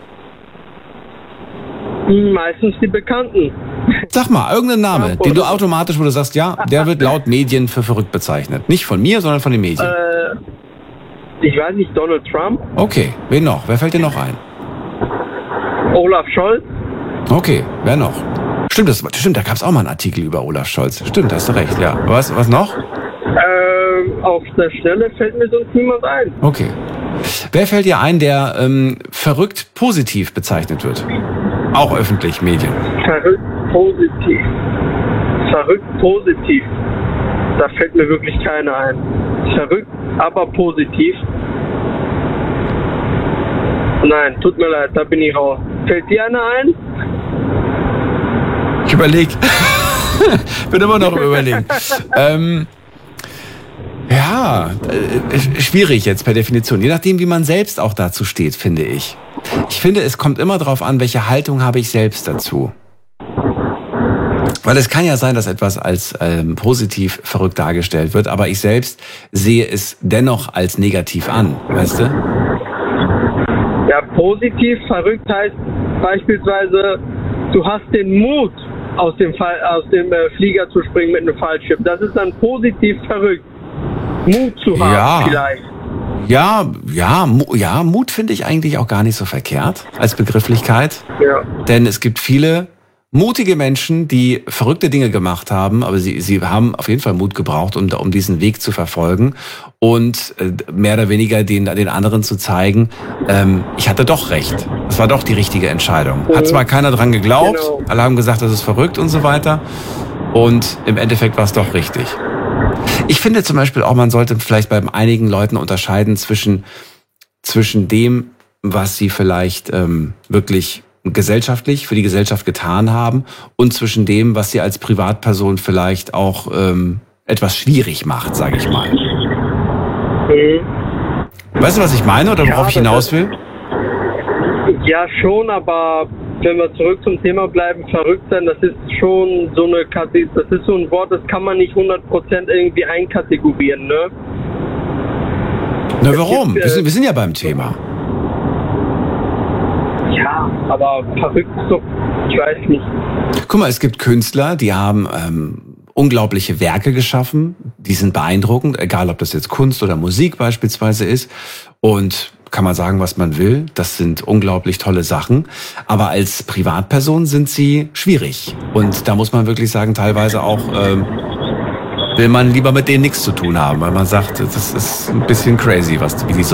Meistens die Bekannten. Sag mal, irgendeinen Namen, den du automatisch, wo du sagst, ja, der wird laut Medien für verrückt bezeichnet. Nicht von mir, sondern von den Medien. Äh, ich weiß nicht, Donald Trump. Okay, wen noch? Wer fällt dir noch ein? Olaf Scholz. Okay, wer noch? Stimmt, das, stimmt, da gab es auch mal einen Artikel über Olaf Scholz. Stimmt, da hast du recht, ja. Was, was noch? Ähm, auf der Stelle fällt mir sonst niemand ein. Okay. Wer fällt dir ein, der ähm, verrückt positiv bezeichnet wird? Auch öffentlich, Medien. Verrückt positiv. Verrückt positiv. Da fällt mir wirklich keiner ein. Verrückt, aber positiv. Nein, tut mir leid, da bin ich raus. Fällt dir einer ein? Ich überlege. Bin immer noch im Überlegen. ähm, ja, äh, schwierig jetzt per Definition. Je nachdem, wie man selbst auch dazu steht, finde ich. Ich finde, es kommt immer darauf an, welche Haltung habe ich selbst dazu. Weil es kann ja sein, dass etwas als ähm, positiv verrückt dargestellt wird, aber ich selbst sehe es dennoch als negativ an, weißt du? Ja, positiv verrückt heißt beispielsweise, du hast den Mut, aus dem, Fall, aus dem äh, Flieger zu springen mit einem Fallschirm. Das ist dann positiv verrückt. Mut zu haben ja. vielleicht. Ja, ja, mu- ja, Mut finde ich eigentlich auch gar nicht so verkehrt als Begrifflichkeit. Ja. Denn es gibt viele mutige Menschen, die verrückte Dinge gemacht haben, aber sie, sie haben auf jeden Fall Mut gebraucht, um, um diesen Weg zu verfolgen und äh, mehr oder weniger den, den anderen zu zeigen, ähm, ich hatte doch recht. Es war doch die richtige Entscheidung. Hat zwar keiner dran geglaubt, Genau. alle haben gesagt, das ist verrückt und so weiter. Und im Endeffekt war es doch richtig. Ich finde zum Beispiel auch, man sollte vielleicht bei einigen Leuten unterscheiden zwischen, zwischen dem, was sie vielleicht ähm, wirklich gesellschaftlich für die Gesellschaft getan haben und zwischen dem, was sie als Privatperson vielleicht auch ähm, etwas schwierig macht, sage ich mal. Mhm. Weißt du, was ich meine oder worauf Ja, ich hinaus will? Ja, schon, aber wenn wir zurück zum Thema bleiben, verrückt sein, das ist schon so eine Kategorie, das ist so ein Wort, das kann man nicht hundert Prozent irgendwie einkategorieren, ne? Na, warum? gibt, äh, Wir sind, wir sind ja beim Thema. Ja, aber verrückt ist doch, ich weiß nicht. Guck mal, es gibt Künstler, die haben ähm, unglaubliche Werke geschaffen, die sind beeindruckend, egal ob das jetzt Kunst oder Musik beispielsweise ist. Und kann man sagen, was man will, das sind unglaublich tolle Sachen. Aber als Privatperson sind sie schwierig. Und da muss man wirklich sagen, teilweise auch ähm, will man lieber mit denen nichts zu tun haben, weil man sagt, das ist ein bisschen crazy, was wie die so